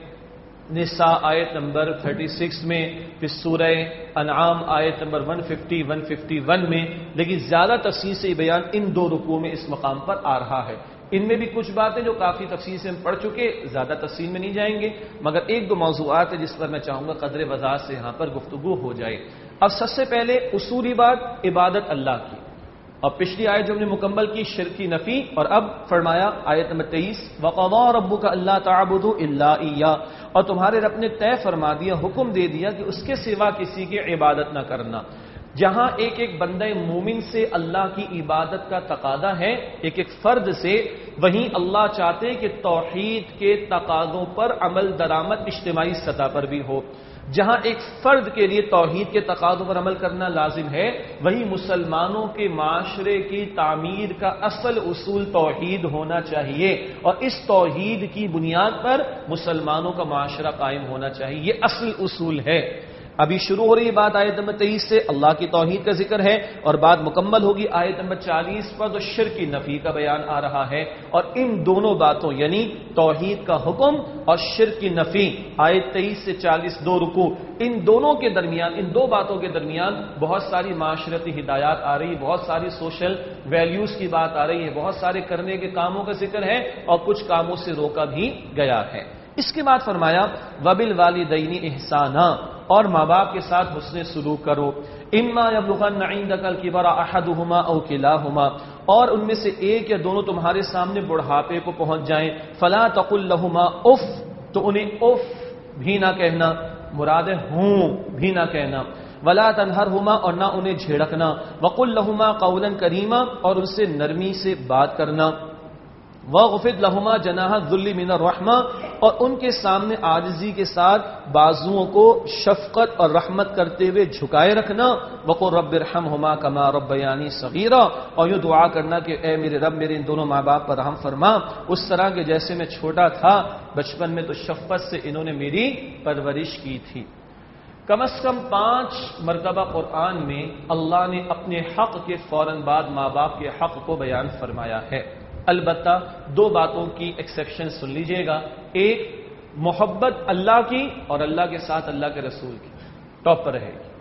نساء آیت نمبر 36 میں، پھر سورہ انعام آیت نمبر 150 151 میں. لیکن زیادہ تفصیل سے یہ بیان ان دو رکوعوں میں اس مقام پر آ رہا ہے. ان میں بھی کچھ باتیں جو کافی تفصیل سے ہم پڑھ چکے، زیادہ تفصیل میں نہیں جائیں گے، مگر ایک دو موضوعات ہیں جس پر میں چاہوں گا قدر وضاحت سے یہاں پر گفتگو ہو جائے. اب سب سے پہلے اصولی بات عبادت اللہ کی. اور پچھلی آیت جو ہم نے مکمل کی شرک کی نفی، اور اب فرمایا آیت نمبر 23 وَقَضَىٰ رَبُّكَ أَلَّا تَعْبُدُوا إِلَّا إِيَّاهُ. اور تمہارے رب نے طے فرما دیا، حکم دے دیا کہ اس کے سوا کسی کی عبادت نہ کرنا. جہاں ایک ایک بندہ مومن سے اللہ کی عبادت کا تقاضا ہے، ایک ایک فرد سے، وہیں اللہ چاہتے کہ توحید کے تقاضوں پر عمل درآمد اجتماعی سطح پر بھی ہو. جہاں ایک فرد کے لیے توحید کے تقاضوں پر عمل کرنا لازم ہے، وہی مسلمانوں کے معاشرے کی تعمیر کا اصل اصول توحید ہونا چاہیے، اور اس توحید کی بنیاد پر مسلمانوں کا معاشرہ قائم ہونا چاہیے. یہ اصل اصول ہے. ابھی شروع ہو رہی بات آیت نمبر 23 سے اللہ کی توحید کا ذکر ہے، اور بات مکمل ہوگی آیت نمبر 40 پر تو شرک کی نفی کا بیان آ رہا ہے. اور ان دونوں باتوں یعنی توحید کا حکم اور شرک کی نفی، آیت 23 سے 40 دو رکوع، ان دونوں کے درمیان، ان دو باتوں کے درمیان بہت ساری معاشرتی ہدایات آ رہی ہے، بہت ساری سوشل ویلیوز کی بات آ رہی ہے، بہت سارے کرنے کے کاموں کا ذکر ہے اور کچھ کاموں سے روکا بھی گیا ہے. اس کے بعد فرمایا وَبِالْوَالِدَيْنِ إِحْسَانًا. اور ماں باپ کے ساتھ حسن سلوک کرو. اما یبلغن عندک الکبر احدهما او کلاهما. اور ان میں سے ایک یا دونوں تمہارے سامنے بڑھاپے کو پہنچ جائیں، فلا تقل لهما اف. تو انہیں اف بھی نہ کہنا، مراد ہے ہوں بھی نہ کہنا. ولا تنہرهما. اور نہ انہیں جھڑکنا. وقل لهما قولا کریما. اور ان سے نرمی سے بات کرنا. وَغْفِضْ لَهُمَا جَنَاحَ الذُّلِّ مِنَ الرَّحْمَةِ. اور ان کے سامنے عاجزی کے ساتھ بازوؤں کو شفقت اور رحمت کرتے ہوئے جھکائے رکھنا. وَقُلْ رَبِّ ارْحَمْهُمَا كَمَا رَبَّيَانِي صَغِيرًا. اور یہ دعا کرنا کہ اے میرے رب میرے ان دونوں ماں باپ پر رحم فرما، اس طرح کہ جیسے میں چھوٹا تھا بچپن میں تو شفقت سے انہوں نے میری پرورش کی تھی. کم از کم 5 مرتبہ قرآن میں اللہ نے اپنے حق کے فوراً بعد ماں باپ کے حق کو بیان فرمایا ہے. البتہ 2 باتوں کی ایکسیپشن سن لیجئے گا. ایک، محبت اللہ کی اور اللہ کے ساتھ اللہ کے رسول کی ٹاپ پر رہے گی.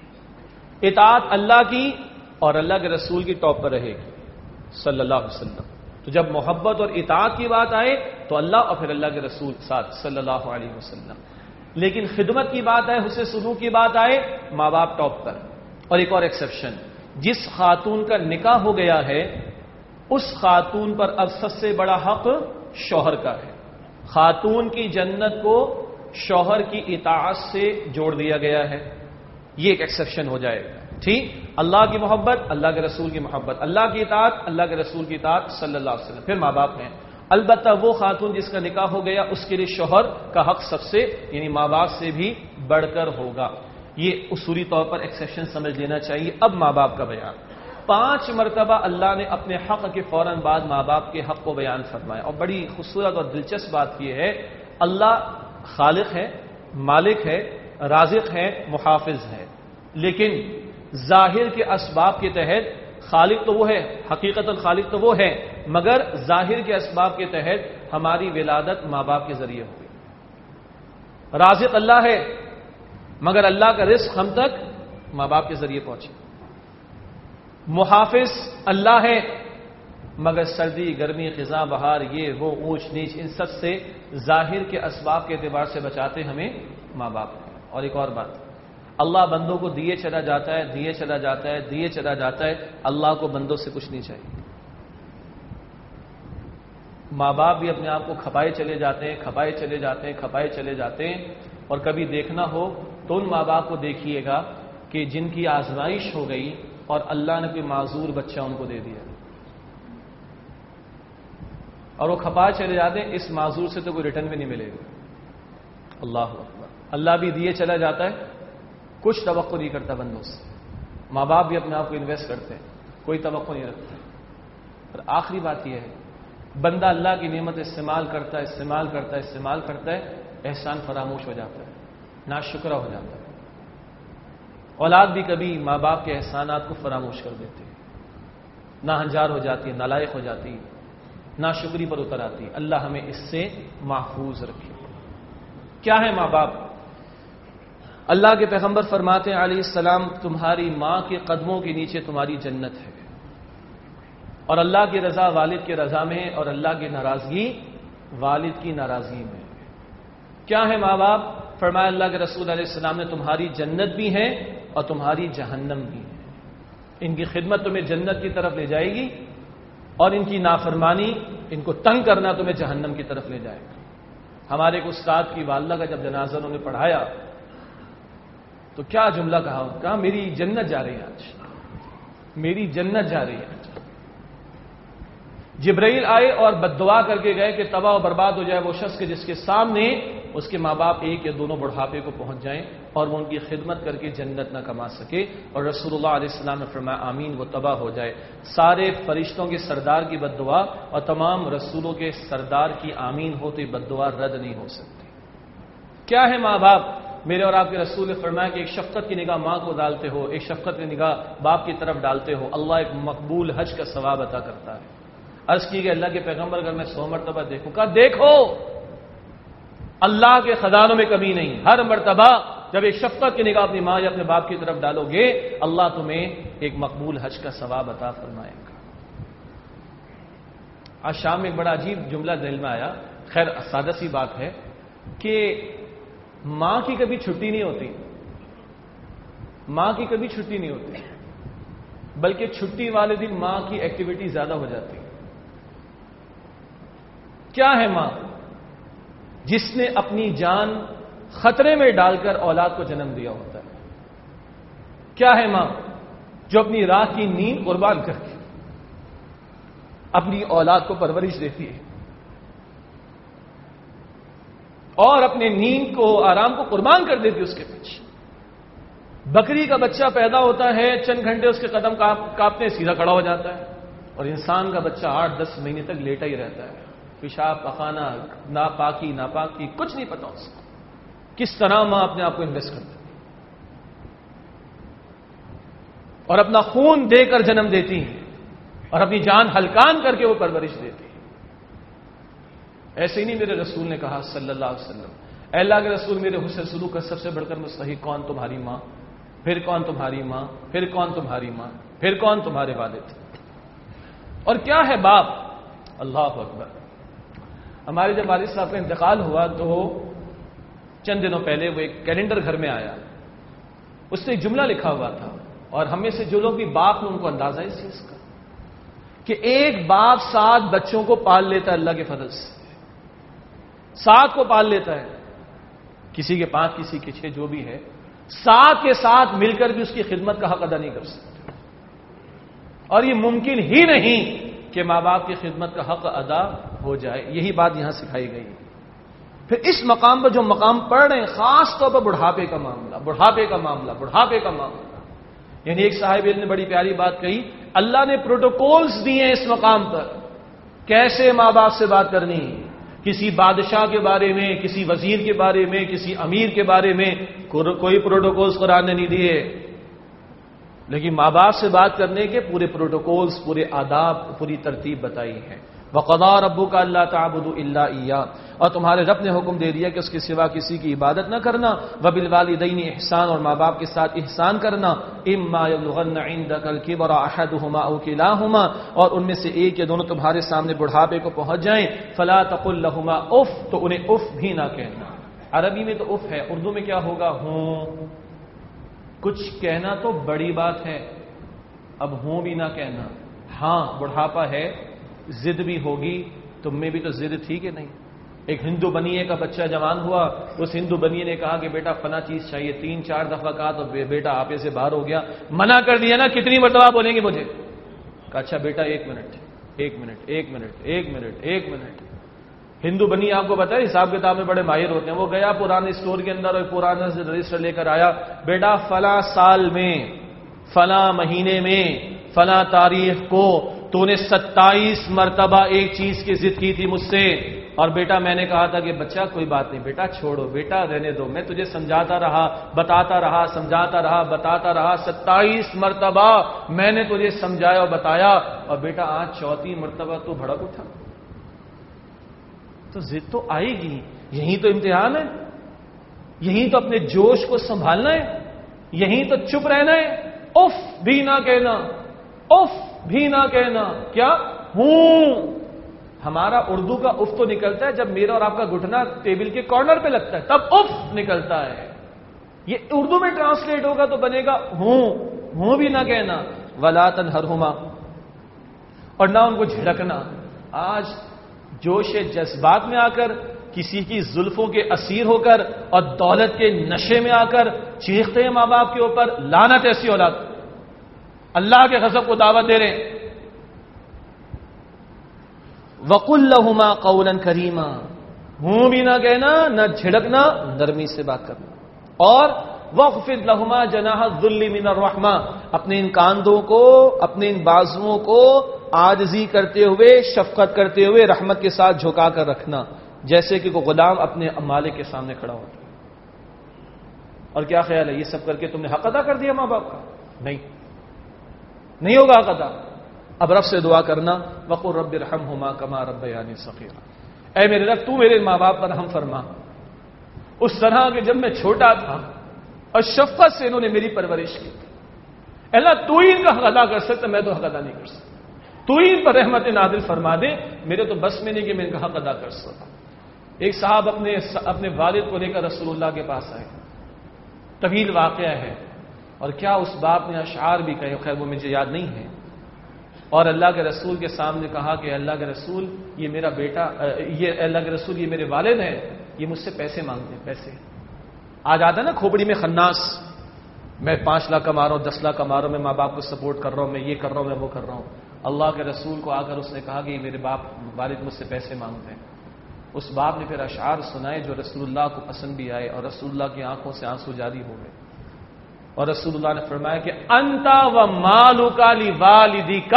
اطاعت اللہ کی اور اللہ کے رسول کی ٹاپ پر رہے گی صلی اللہ علیہ وسلم. تو جب محبت اور اطاعت کی بات آئے تو اللہ اور پھر اللہ کے رسول ساتھ صلی اللہ علیہ وسلم. لیکن خدمت کی بات آئے، حسن سلوک کی بات آئے، ماں باپ ٹاپ پر. اور ایک اور ایکسیپشن، جس خاتون کا نکاح ہو گیا ہے اس خاتون پر اب سب سے بڑا حق شوہر کا ہے. خاتون کی جنت کو شوہر کی اطاعت سے جوڑ دیا گیا ہے. یہ ایک ایکسیپشن ہو جائے گا. ٹھیک، اللہ کی محبت، اللہ کے رسول کی محبت، اللہ کی اطاعت، اللہ کے رسول کی اطاعت صلی اللہ علیہ وسلم، پھر ماں باپ ہیں. البتہ وہ خاتون جس کا نکاح ہو گیا اس کے لیے شوہر کا حق سب سے یعنی ماں باپ سے بھی بڑھ کر ہوگا. یہ اصولی طور پر ایکسیپشن سمجھ لینا چاہیے. اب ماں باپ کا بیان 5 مرتبہ اللہ نے اپنے حق کے فوراً بعد ماں باپ کے حق کو بیان فرمایا. اور بڑی خوبصورت اور دلچسپ بات یہ ہے، اللہ خالق ہے، مالک ہے، رازق ہے، محافظ ہے، لیکن ظاہر کے اسباب کے تحت خالق تو وہ ہے، حقیقت خالق تو وہ ہے، مگر ظاہر کے اسباب کے تحت ہماری ولادت ماں باپ کے ذریعے ہوئی. رازق اللہ ہے مگر اللہ کا رزق ہم تک ماں باپ کے ذریعے پہنچے. محافظ اللہ ہے مگر سردی گرمی خزاں بہار یہ وہ اونچ نیچ ان سب سے ظاہر کے اسباب کے اعتبار سے بچاتے ہمیں ماں باپ. اور ایک اور بات، اللہ بندوں کو دیے چلا جاتا ہے، دیے چلا جاتا ہے، دیے چلا جاتا ہے. اللہ کو بندوں سے کچھ نہیں چاہیے. ماں باپ بھی اپنے آپ کو کھپائے چلے جاتے ہیں، کھپائے چلے جاتے ہیں، کھپائے چلے جاتے ہیں. اور کبھی دیکھنا ہو تو ان ماں باپ کو دیکھیے گا کہ جن کی آزمائش ہو گئی اور اللہ نے کوئی معذور بچہ ان کو دے دیا اور وہ کھپائے چلے جاتے ہیں. اس معذور سے تو کوئی ریٹرن بھی نہیں ملے گا. اللہ اکبر. اللہ بھی دیے چلا جاتا ہے، کچھ توقع نہیں کرتا بندوں سے. ماں باپ بھی اپنے آپ کو انویسٹ کرتے ہیں، کوئی توقع نہیں رکھتے. اور آخری بات یہ ہے، بندہ اللہ کی نعمت استعمال کرتا ہے، استعمال کرتا ہے، استعمال کرتا ہے، احسان فراموش ہو جاتا ہے، ناشکرہ ہو جاتا ہے. اولاد بھی کبھی ماں باپ کے احسانات کو فراموش کر دیتے ہیں، ناہنجار ہو جاتی ہے، نالائق ہو جاتی ہے، ناشکری پر اتر آتی ہے. اللہ ہمیں اس سے محفوظ رکھے. کیا ہے ماں باپ؟ اللہ کے پیغمبر فرماتے ہیں علیہ السلام، تمہاری ماں کے قدموں کے نیچے تمہاری جنت ہے. اور اللہ کی رضا والد کی رضا میں اور اللہ کی ناراضگی والد کی ناراضگی میں. کیا ہے ماں باپ؟ فرمایا اللہ کے رسول علیہ السلام نے تمہاری جنت بھی ہے اور تمہاری جہنم بھی ہے. ان کی خدمت تمہیں جنت کی طرف لے جائے گی اور ان کی نافرمانی، ان کو تنگ کرنا تمہیں جہنم کی طرف لے جائے گا. ہمارے ایک استاد کی والدہ کا جب جنازہ انہوں نے پڑھایا تو کیا جملہ کہا میری جنت جا رہی ہے آج، میری جنت جا رہی ہے آج. جبرائیل آئے اور بددعا کر کے گئے کہ تباہ و برباد ہو جائے وہ شخص کے جس کے سامنے اس کے ماں باپ ایک یا دونوں بڑھاپے کو پہنچ جائیں اور وہ ان کی خدمت کر کے جنت نہ کما سکے. اور رسول اللہ علیہ السلام نے فرمایا آمین، وہ تباہ ہو جائے. سارے فرشتوں کے سردار کی بددعا اور تمام رسولوں کے سردار کی آمین ہو تو یہ بددعا رد نہیں ہو سکتی. کیا ہے ماں باپ؟ میرے اور آپ کے رسول نے فرمایا کہ ایک شفقت کی نگاہ ماں کو ڈالتے ہو، ایک شفقت کی نگاہ باپ کی طرف ڈالتے ہو، اللہ ایک مقبول حج کا ثواب عطا کرتا ہے. عرض کی کہ اللہ کے پیغمبر اگر میں 100 مرتبہ دیکھوں، کہا دیکھو اللہ کے خزانوں میں کمی نہیں. ہر مرتبہ جب ایک شفقت کی نگاہ اپنی ماں یا اپنے باپ کی طرف ڈالو گے اللہ تمہیں ایک مقبول حج کا ثواب عطا فرمائے گا. آج شام میں ایک بڑا عجیب جملہ دل میں آیا، خیر سادہ سی بات ہے کہ ماں کی کبھی چھٹی نہیں ہوتی، ماں کی کبھی چھٹی نہیں ہوتی، بلکہ چھٹی والے دن ماں کی ایکٹیویٹی زیادہ ہو جاتی. کیا ہے ماں؟ جس نے اپنی جان خطرے میں ڈال کر اولاد کو جنم دیا ہوتا ہے. کیا ہے ماں؟ جو اپنی رات کی نیند قربان کر کے اپنی اولاد کو پرورش دیتی ہے اور اپنے نیند کو آرام کو قربان کر دیتی ہے اس کے پیچھے. بکری کا بچہ پیدا ہوتا ہے، چند گھنٹے اس کے قدم کانپتے سیدھا کھڑا ہو جاتا ہے، اور انسان کا بچہ 8-10 مہینے تک لیٹا ہی رہتا ہے. پیشاب پخانا، ناپاکی ناپاکی کچھ نہیں پتا اس کو. کس طرح ماں اپنے آپ کو انویسٹ کرتی اور اپنا خون دے کر جنم دیتی ہے اور اپنی جان ہلکان کر کے وہ پرورش دیتی ہے. ایسے ہی نہیں میرے رسول نے کہا صلی اللہ علیہ وسلم، اے اللہ کے رسول میرے حسن سلوک کا سب سے بڑھ کر مستحق کون؟ تمہاری ماں. پھر کون؟ تمہاری ماں. پھر کون؟ تمہاری ماں. پھر کون؟ تمہارے والد. اور کیا ہے باپ؟ اللہ اکبر. ہمارے جب والد صاحب کا انتقال ہوا تو چند دنوں پہلے وہ ایک کیلنڈر گھر میں آیا، اس سے ایک جملہ لکھا ہوا تھا، اور ہم میں سے جو لوگ بھی باپ ہیں ان کو اندازہ اس چیز کا کہ ایک باپ 7 بچوں کو پال لیتا ہے اللہ کے فضل سے. 7 کو پال لیتا ہے، کسی کے 5 کسی کے 6 جو بھی ہے، 7 کے ساتھ مل کر بھی اس کی خدمت کا حق ادا نہیں کر سکتے. اور یہ ممکن ہی نہیں کہ ماں باپ کی خدمت کا حق ادا ہو جائے. یہی بات یہاں سکھائی گئی. پھر اس مقام پر جو مقام پڑھ رہے ہیں، خاص طور پر بڑھاپے کا معاملہ، بڑھاپے کا معاملہ، بڑھاپے کا معاملہ. یعنی ایک صاحب علم نے بڑی پیاری بات کہی، اللہ نے پروٹوکولز دیے ہیں اس مقام پر کیسے ماں باپ سے بات کرنی. کسی بادشاہ کے بارے میں، کسی وزیر کے بارے میں، کسی امیر کے بارے میں کوئی پروٹوکولز قرآن نے نہیں دیے، لیکن ماں باپ سے بات کرنے کے پورے پروٹوکولز، پورے آداب، پوری ترتیب بتائی ہے. وَقَضَىٰ رَبُّكَ أَلَّا تَعْبُدُوا إِلَّا إِيَّاهُ، اور تمہارے رب نے حکم دے دیا کہ اس کے سوا کسی کی عبادت نہ کرنا، وَبِالْوَالِدَيْنِ احسان، اور ماں باپ کے ساتھ احسان کرنا، إِمَّا يَبْلُغَنَّ عِندَكَ الْكِبَرَ أَحَدُهُمَا أَوْ كِلَاهُمَا، اور ان میں سے ایک یا دونوں تمہارے سامنے بڑھاپے کو پہنچ جائیں، فَلَا تَقُل لَّهُمَا اف، تو انہیں اف بھی نہ کہنا۔ عربی میں تو اف ہے، اردو میں کیا ہوگا؟ ہوں۔ کچھ کہنا تو بڑی بات ہے، اب ہوں بھی نہ کہنا۔ ہاں بڑھاپا ہے، ضد بھی ہوگی، تم میں بھی تو ضد تھی کہ نہیں؟ ایک ہندو بنیے کا بچہ جوان ہوا، اس ہندو بنیے نے کہا کہ بیٹا فلاں چیز چاہیے، 3-4 دفعہ کہا تو بیٹا آپے سے باہر ہو گیا، منع کر دیا نا، کتنی مرتبہ بولیں گے مجھے؟ کہا اچھا بیٹا ایک منٹ۔ ہندو بنی آپ کو پتا ہے حساب کتاب میں بڑے ماہر ہوتے ہیں، وہ گیا پرانے اسٹور کے اندر اور پرانا رجسٹر لے کر آیا، بیٹا فلاں سال میں فلاں مہینے میں فلاں تاریخ کو تو نے 27 مرتبہ ایک چیز کی ضد کی تھی مجھ سے، اور بیٹا میں نے کہا تھا کہ بچہ کوئی بات نہیں بیٹا چھوڑو، بیٹا رہنے دو، میں تجھے سمجھاتا رہا، بتاتا رہا، 27 مرتبہ میں نے تجھے سمجھایا اور بتایا، اور بیٹا آج 34 مرتبہ تو بھڑک اٹھا۔ تو ضد تو آئے گی، یہی تو امتحان ہے، یہی تو اپنے جوش کو سنبھالنا ہے، یہی تو چپ رہنا ہے، اف بھی نہ کہنا، اف بھی نہ کہنا۔ کیا ہوں؟ ہمارا اردو کا اف تو نکلتا ہے جب میرا اور آپ کا گھٹنا ٹیبل کے کارنر پہ لگتا ہے، تب اف نکلتا ہے۔ یہ اردو میں ٹرانسلیٹ ہوگا تو بنے گا ہوں بھی نہ کہنا۔ وَلَا تَنْهَرْهُمَا، اور نہ ان کو جھڑکنا۔ آج جوش جذبات میں آ کر، کسی کی زلفوں کے اسیر ہو کر اور دولت کے نشے میں آ کر چیختے ہیں ماں باپ کے اوپر، لعنت ایسی اولاد، اللہ کے غضب کو دعوت دے رہے ہیں۔ وَقُلْ لَهُمَا قَوْلًا كَرِيمًا، ہوں بھی نہ کہنا، نہ جھڑکنا، نرمی سے بات کرنا۔ اور وَاخْفِضْ لَهُمَا جَنَاحَ الذُّلِّ مِنَ الرَّحْمَةِ، اپنے ان کاندھوں کو، اپنے ان بازوؤں کو عاجزی کرتے ہوئے، شفقت کرتے ہوئے رحمت کے ساتھ جھکا کر رکھنا، جیسے کہ کوئی غلام اپنے مالک کے سامنے کھڑا ہوتا ہے۔ اور کیا خیال ہے، یہ سب کر کے تم نے حق ادا کر دیا ماں باپ کا؟ نہیں ہوگا حق ادا۔ اب رب سے دعا کرنا، وَقُلْ رَبِّ ارْحَمْهُمَا كَمَا رَبَّيَانِي صَغِيرًا، اے میرے رب تو میرے ماں باپ پر رحم فرما، اس طرح کہ جب میں چھوٹا تھا اور شفقت سے انہوں نے میری پرورش کی، اللہ تو ہی ان کا حق ادا کر سکتا، میں تو حق ادا نہیں کر سکتا، تو ہی ان پر رحمت نازل فرما دے، میرے تو بس میں نہیں کہ میں ان کا حق ادا کر سکتا۔ ایک صاحب اپنے والد کو لے کر رسول اللہ کے پاس آئے، طویل واقعہ ہے، اور کیا اس باپ نے اشعار بھی کہے، خیر وہ مجھے یاد نہیں ہے، اور اللہ کے رسول کے سامنے کہا کہ اللہ کے رسول یہ میرا بیٹا، اللہ کے رسول یہ میرے والد ہیں، یہ مجھ سے پیسے مانگتے ہیں، پیسے۔ آج آتا ہے نا کھوپڑی میں خناس، میں 5 لاکھ کما رہا ہوں، 10 لاکھ کما رہا ہوں، میں ماں باپ کو سپورٹ کر رہا ہوں، میں یہ کر رہا ہوں، میں وہ کر رہا ہوں۔ اللہ کے رسول کو آ کر اس نے کہا کہ میرے والد مجھ سے پیسے مانگتے ہیں۔ اس باپ نے پھر اشعار سنائے جو رسول اللہ کو پسند بھی آئے، اور رسول اللہ کی آنکھوں سے آنسو جاری ہو گئے، اور رسول اللہ نے فرمایا کہ انتا و مالک لوالدیک،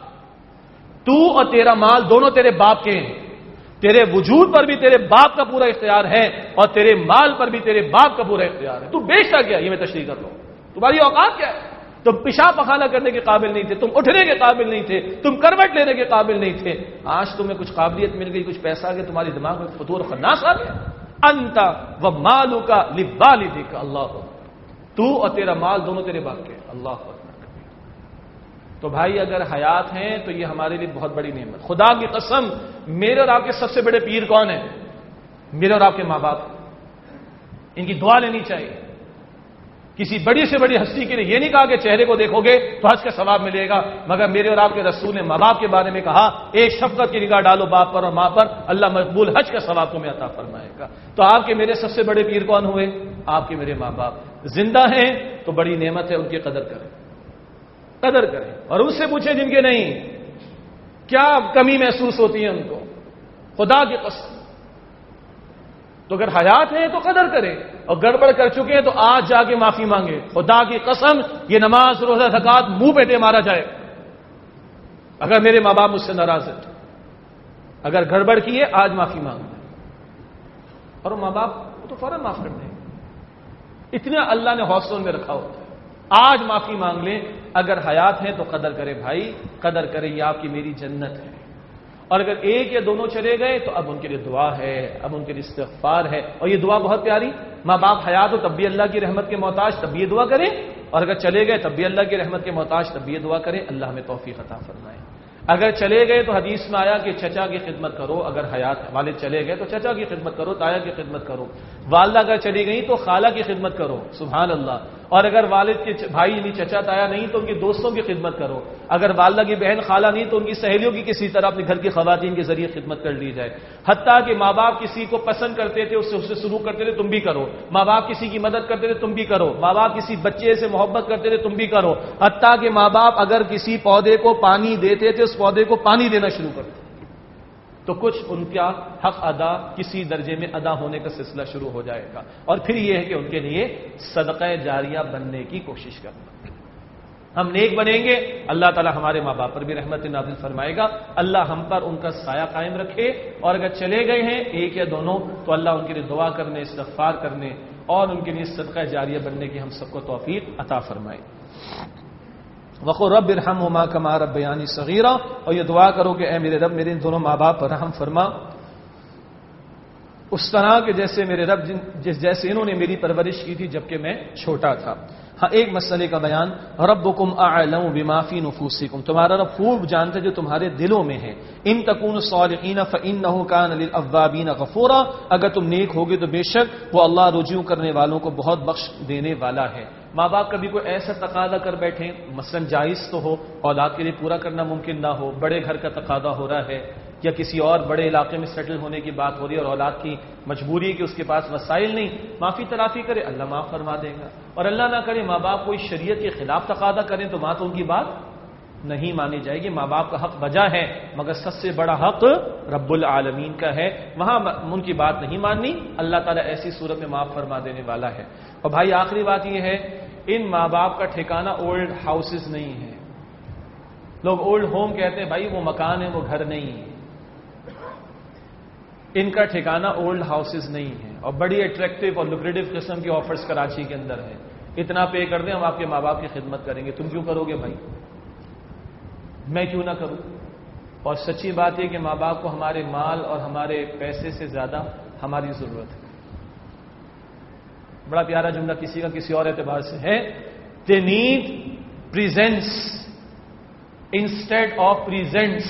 تو اور تیرا مال دونوں تیرے باپ کے ہیں، تیرے وجود پر بھی تیرے باپ کا پورا اختیار ہے، اور تیرے مال پر بھی تیرے باپ کا پورا اختیار ہے، تو بیچتا کیا؟ یہ میں تشریح کر لوں، تمہاری اوقات کیا ہے؟ تم پیشاب پخانہ کرنے کے قابل نہیں تھے، تم اٹھنے کے قابل نہیں تھے، تم کروٹ لینے کے قابل نہیں تھے، آج تمہیں کچھ قابلیت مل گئی، کچھ پیسہ آ گیا، تمہاری دماغ میں فطور و خناس آ گیا۔ انت و مالک لوالدیک، اللہ اکبر، تو اور تیرا مال دونوں تیرے باپ کے، اللہ اکبر۔ تو بھائی اگر حیات ہیں تو یہ ہمارے لیے بہت بڑی نعمت۔ خدا کی قسم، میرے اور آپ کے سب سے بڑے پیر کون ہیں؟ میرے اور آپ کے ماں باپ، ان کی دعا لینی چاہیے۔ کسی بڑی سے بڑی ہستی کے لیے یہ نہیں کہا کہ چہرے کو دیکھو گے تو حج کا ثواب ملے گا، مگر میرے اور آپ کے رسول نے ماں باپ کے بارے میں کہا، ایک شفقت کی نگاہ ڈالو باپ پر اور ماں پر، اللہ مقبول حج کا ثواب تمہیں عطا فرمائے گا۔ تو آپ کے میرے سب سے بڑے پیر کون ہوئے؟ آپ کے میرے ماں باپ۔ زندہ ہیں تو بڑی نعمت ہے، ان کی قدر کریں، قدر کریں، اور ان سے پوچھیں جن کے نہیں، کیا کمی محسوس ہوتی ہے ان کو، خدا کی قسم۔ تو اگر حیات ہیں تو قدر کریں، اور گڑبڑ کر چکے ہیں تو آج جا کے معافی مانگے، خدا کی قسم یہ نماز روزہ زکات منہ پہ دے مارا جائے اگر میرے ماں باپ مجھ سے ناراض ہیں، اگر گڑبڑ کی ہے آج معافی مانگ دیں، اور ماں باپ کو تو فوراً معاف کر دیں، اتنا اللہ نے حوصلوں میں رکھا ہوتا ہے۔ آج معافی مانگ لیں، اگر حیات ہیں تو قدر کرے بھائی، قدر کرے، یہ آپ کی میری جنت ہے، اور اگر ایک یا دونوں چلے گئے تو اب ان کے لیے دعا ہے، اب ان کے لیے استغفار ہے. اور یہ دعا بہت پیاری، ماں باپ حیات ہو تب بھی اللہ کی رحمت کے محتاج تب بھی یہ دعا کریں، اور اگر چلے گئے تب بھی اللہ کی رحمت کے محتاج تب بھی یہ دعا کریں. اللہ ہمیں توفیق عطا فرمائے. اگر چلے گئے تو حدیث میں آیا کہ چچا کی خدمت کرو، اگر حیات والد چلے گئے تو چچا کی خدمت کرو، تایا کی خدمت کرو. والدہ اگر چلی گئی تو خالہ کی خدمت کرو، سبحان اللہ. اور اگر والد کے بھائی یعنی چچا تایا نہیں تو ان کے دوستوں کی خدمت کرو. اگر والدہ کی بہن خالہ نہیں تو ان کی سہیلیوں کی کسی طرح اپنے گھر کی خواتین کے ذریعے خدمت کر لی جائے. حتیٰ کہ ماں باپ کسی کو پسند کرتے تھے، اس سے سلوک کرتے تھے، تم بھی کرو. ماں باپ کسی کی مدد کرتے تھے، تم بھی کرو. ماں باپ کسی بچے سے محبت کرتے تھے، تم بھی کرو. حتیٰ کہ ماں باپ اگر کسی پودے کو پانی دیتے تھے، اس پودے کو پانی دینا شروع کرتے تو کچھ ان کا حق ادا کسی درجے میں ادا ہونے کا سلسلہ شروع ہو جائے گا. اور پھر یہ ہے کہ ان کے لیے صدقہ جاریہ بننے کی کوشش کرنا. ہم نیک بنیں گے، اللہ تعالی ہمارے ماں باپ پر بھی رحمت نازل فرمائے گا. اللہ ہم پر ان کا سایہ قائم رکھے. اور اگر چلے گئے ہیں ایک یا دونوں تو اللہ ان کے لیے دعا کرنے، استغفار کرنے اور ان کے لیے صدقہ جاریہ بننے کی ہم سب کو توفیق عطا فرمائے. وقل رب ارحمہما کما ربیانی صغیرا، اور یہ دعا کرو کہ اے میرے رب میرے ان دونوں ماں باپ پر رحم فرما اس طرح کہ جیسے میرے رب جیسے انہوں نے میری پرورش کی تھی جبکہ میں چھوٹا تھا. ہاں ایک مسئلے کا بیان، ربکم اعلم بما فی نفوسکم، تمہارا رب خوب جانتے جو تمہارے دلوں میں ہے. ان تکونوا صالحین فانہ کان للاوابین غفورا، اگر تم نیک ہوگے تو بے شک وہ اللہ رجوع کرنے والوں کو بہت بخش دینے والا ہے. ماں باپ کبھی کوئی ایسا تقاضا کر بیٹھیں، مثلا جائز تو ہو، اولاد کے لیے پورا کرنا ممکن نہ ہو، بڑے گھر کا تقاضا ہو رہا ہے یا کسی اور بڑے علاقے میں سیٹل ہونے کی بات ہو رہی ہے اور اولاد کی مجبوری ہے کہ اس کے پاس وسائل نہیں، معافی تلافی کرے، اللہ معاف فرما دے گا. اور اللہ نہ کرے ماں باپ کوئی شریعت کے خلاف تقاضا کریں تو وہاں تو ان کی بات نہیں مانی جائے گی. ماں باپ کا حق بجا ہے مگر سب سے بڑا حق رب العالمین کا ہے، وہاں ان کی بات نہیں ماننی. اللہ تعالیٰ ایسی صورت میں معاف فرما دینے والا ہے. اور بھائی آخری بات یہ ہے، ان ماں باپ کا ٹھکانہ اولڈ ہاؤسز نہیں ہے. لوگ اولڈ ہوم کہتے ہیں، بھائی وہ مکان ہے، وہ گھر نہیں ہے. ان کا ٹھکانہ اولڈ ہاؤسز نہیں ہے. اور بڑی اٹریکٹیو اور لوکریٹو قسم کی آفرز کراچی کے اندر ہیں، اتنا پے کر دیں ہم آپ کے ماں باپ کی خدمت کریں گے. تم کیوں کرو گے بھائی؟ میں کیوں نہ کروں؟ اور سچی بات یہ کہ ماں باپ کو ہمارے مال اور ہمارے پیسے سے زیادہ ہماری ضرورت ہے. بڑا پیارا جملہ کسی کا کسی اور اعتبار سے ہے، they need presence instead of presents.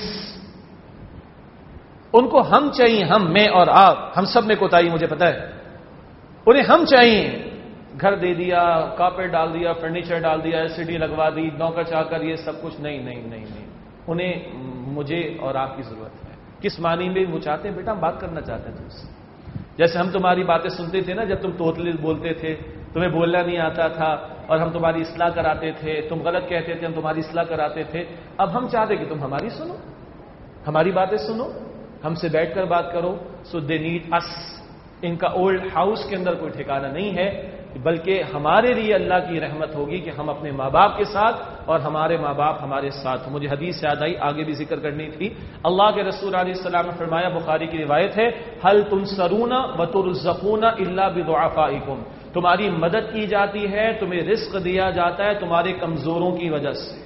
ان کو ہم چاہیے، ہم، میں اور آپ، ہم سب میں کوتاہی مجھے پتا ہے. انہیں ہم چاہیے. گھر دے دیا، کارپیٹ ڈال دیا، فرنیچر ڈال دیا، LCD لگوا دی، نوکر چاہ کر یہ سب کچھ نہیں نہیں نہیں نہیں. انہیں مجھے اور آپ کی ضرورت ہے. کس معنی میں وہ چاہتے ہیں؟ بیٹا ہم بات کرنا چاہتے ہیں تم سے. جیسے ہم تمہاری باتیں سنتے تھے نا، جب تم توتلی بولتے تھے، تمہیں بولنا نہیں آتا تھا اور ہم تمہاری اصلاح کراتے تھے، تم غلط کہتے تھے، ہم تمہاری اصلاح کراتے تھے. اب ہم چاہتے کہ تم ہماری سنو، ہماری باتیں سنو، ہم سے بیٹھ کر بات کرو. سو دے نیڈ اس. ان کا اولڈ ہاؤس کے اندر کوئی ٹھکانہ نہیں ہے، بلکہ ہمارے لیے اللہ کی رحمت ہوگی کہ ہم اپنے ماں باپ کے ساتھ اور ہمارے ماں باپ ہمارے ساتھ. مجھے حدیث یاد آئی، آگے بھی ذکر کرنی تھی. اللہ کے رسول علیہ السلام نے فرمایا، بخاری کی روایت ہے، هل تنصرون وترزقون الا بضعفائکم، تمہاری مدد کی جاتی ہے، تمہیں رزق دیا جاتا ہے تمہارے کمزوروں کی وجہ سے.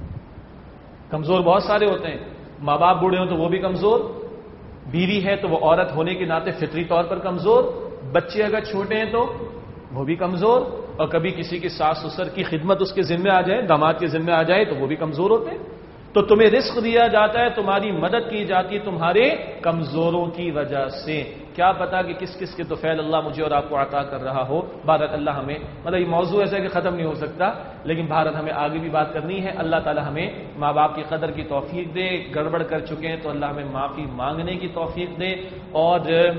کمزور بہت سارے ہوتے ہیں. ماں باپ بوڑھے ہوں تو وہ بھی کمزور، بیوی ہے تو وہ عورت ہونے کے ناطے فطری طور پر کمزور، بچے اگر چھوٹے ہیں تو وہ بھی کمزور، اور کبھی کسی کی ساس سسر کی خدمت اس کے ذمہ آ جائے، داماد کے ذمہ آ جائے تو وہ بھی کمزور ہوتے ہیں. تو تمہیں رزق دیا جاتا ہے، تمہاری مدد کی جاتی ہے تمہارے کمزوروں کی وجہ سے. کیا پتا کہ کس کس کے توفیل اللہ مجھے اور آپ کو عطا کر رہا ہو. بھارت اللہ ہمیں، مطلب یہ موضوع ایسا ہے کہ ختم نہیں ہو سکتا، لیکن بھارت ہمیں آگے بھی بات کرنی ہے. اللہ تعالی ہمیں ماں باپ کی قدر کی توفیق دے. گڑبڑ کر چکے ہیں تو اللہ ہمیں معافی مانگنے کی توفیق دے، اور